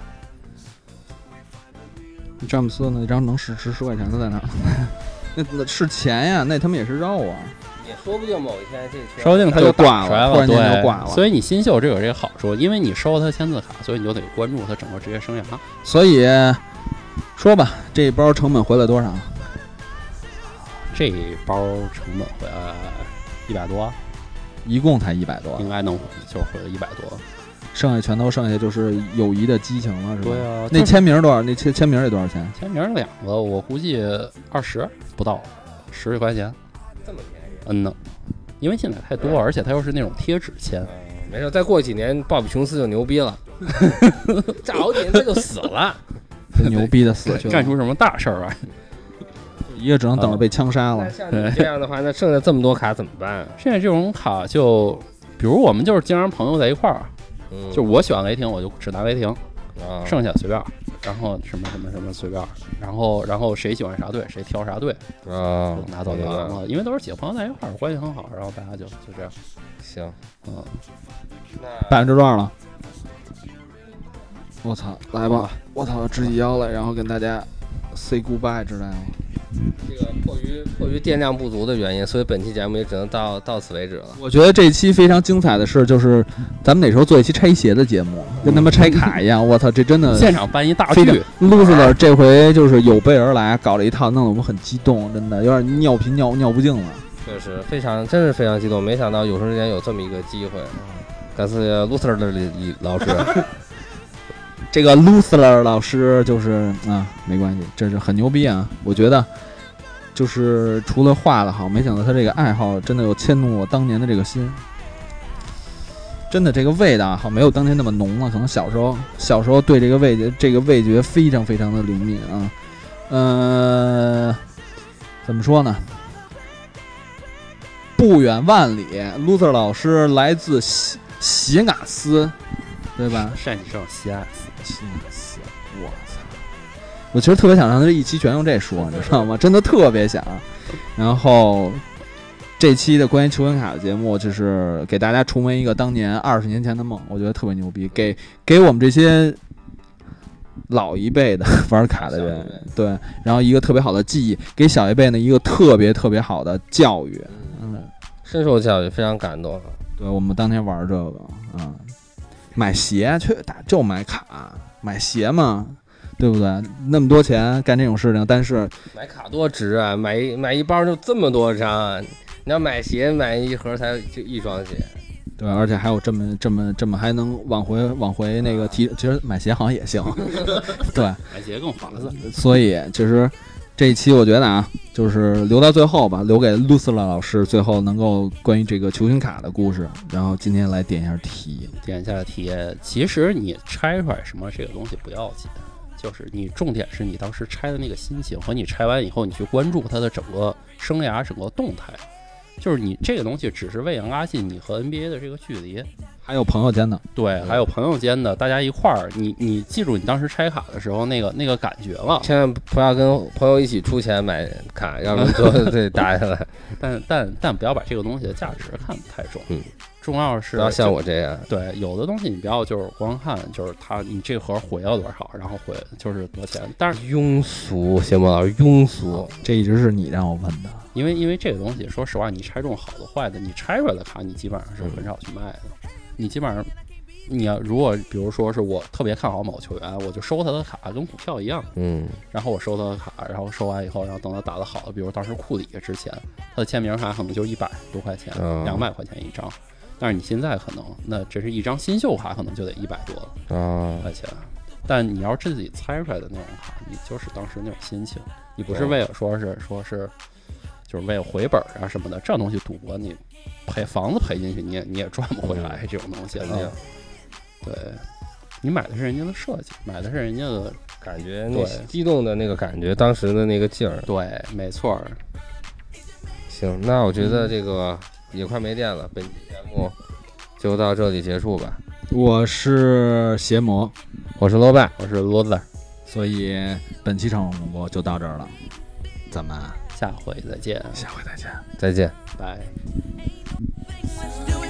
詹姆斯那张能值10块钱的在哪？那是钱呀，那他们也是肉啊。 也说不定某一天这说不定他就挂了， 突然间就挂了。 所以你新秀这有这个好处，因为你收了他签字卡，所以你就得关注他整个职业生涯。 所以说吧，这一包成本回来多少？ 这一包成本回来100多。 一共才100多， 应该能就回了100多， 剩下就是友谊的激情了，是吧？ 对啊， 那签名多少？那签名得多少钱？ 签名2个，我估计20不到，10块钱， 这么便宜？ 呢，因为现在太多，而且它又是那种贴纸签。 没事，再过几年鲍比琼斯就牛逼了，再好几年他就死了， 牛逼的死去了， 干出什么大事儿来？ 一个只能等着被枪杀了。 像你这样的话，那剩下这么多卡怎么办？ 现在这种卡就，比如我们就是经常朋友在一块儿，就我喜欢雷霆，我就只拿雷霆，剩下随便，然后什么随便，然后谁喜欢啥队，谁挑啥队，拿走就完了。因为都是几个朋友在一块儿，关系很好，然后大家就这样。 行， 那%多少了？我操，来吧，我操，直起腰来，然后跟大家 say goodbye，知道吗？ 这个迫于电量不足的原因，所以本期节目也只能到此为止了。 我觉得这期非常精彩的是，就是咱们哪时候做一期拆鞋的节目，跟他们拆卡一样。我操，这真的现场办一大剧。 露丝的这回就是有备而来，搞了一套，弄得我们很激动，真的有点尿频尿不尽了。 确实真是非常激动，没想到有生之年有这么一个机会。感谢露丝的老师。 这个 Luthler 老师就是没关系，这是很牛逼啊！我觉得就是除了画的好，没想到他这个爱好真的有牵动我当年的这个心。真的这个味道好没有当年那么浓了，可能小时候对这个味觉非常非常的灵敏啊。怎么说呢？不远万里 ，Luthler 老师来自西雅斯，对吧？ 陕西省西雅斯。 我操！我其实特别想让他这一期全用这说，你知道吗？真的特别想。然后这期的关于球员卡的节目，就是给大家重温一个当年20年前的梦，我觉得特别牛逼，给我们这些老一辈的玩卡的人，对，然后一个特别好的记忆，给小一辈呢一个特别特别好的教育， 深受教育，非常感动。 对，我们当天玩这个买鞋去就买卡，买鞋嘛，对不对？那么多钱干这种事情，但是买卡多值啊！买一包就这么多张，你要买鞋买一盒才就一双鞋， 对，而且还有这么还能往回那个提，其实买鞋好像也行，对， 买鞋更划算。 所以其实这一期我觉得就是留到最后吧，留给露丝拉老师最后能够关于这个球星卡的故事。然后今天来点一下题， 其实你拆出来什么这个东西不要紧，就是你重点是你当时拆的那个心情和你拆完以后你去关注它的整个生涯整个动态。就是你这个东西只是为了拉近你和 NBA 的这个距离， 还有朋友间的， 对，还有朋友间的，大家一块儿，你记住你当时拆卡的时候那个感觉了， 千万不要跟朋友一起出钱买卡，要不然就对打下来。 但不要把这个东西的价值看得太重，重要是不要像我这样。 对，有的东西你不要就是光看，就是你这盒回了多少，然后回就是多钱，但是庸俗，谢莫老师庸俗， 这一直是你让我问的。 因为这个东西，说实话，你拆中好的坏的，你拆出来的卡，你基本上是很少去卖的。你基本上，你要如果比如说是我特别看好某球员，我就收他的卡，跟股票一样。然后我收他的卡，然后收完以后，然后等他打得好了，比如当时库里之前，他的签名卡可能就100多块钱，200块钱一张。但是你现在可能，那这是一张新秀卡，可能就得100多块钱。但你要是自己猜出来的那种卡，你就是当时那种心情，你不是为了说是就是为了回本啊什么的，这东西赌博你房子赔进去你也赚不回来，这种东西。对，你买的是人家的设计，买的是人家的感觉，那激动的那个感觉，当时的那个劲儿。 对，没错。 行，那我觉得这个也快没电了，本期节目就到这里结束吧。 我是邪魔， 我是罗拜， 我是罗子， 所以本期场我就到这儿了，咱们下回再见， 下回再见， 再见， 拜。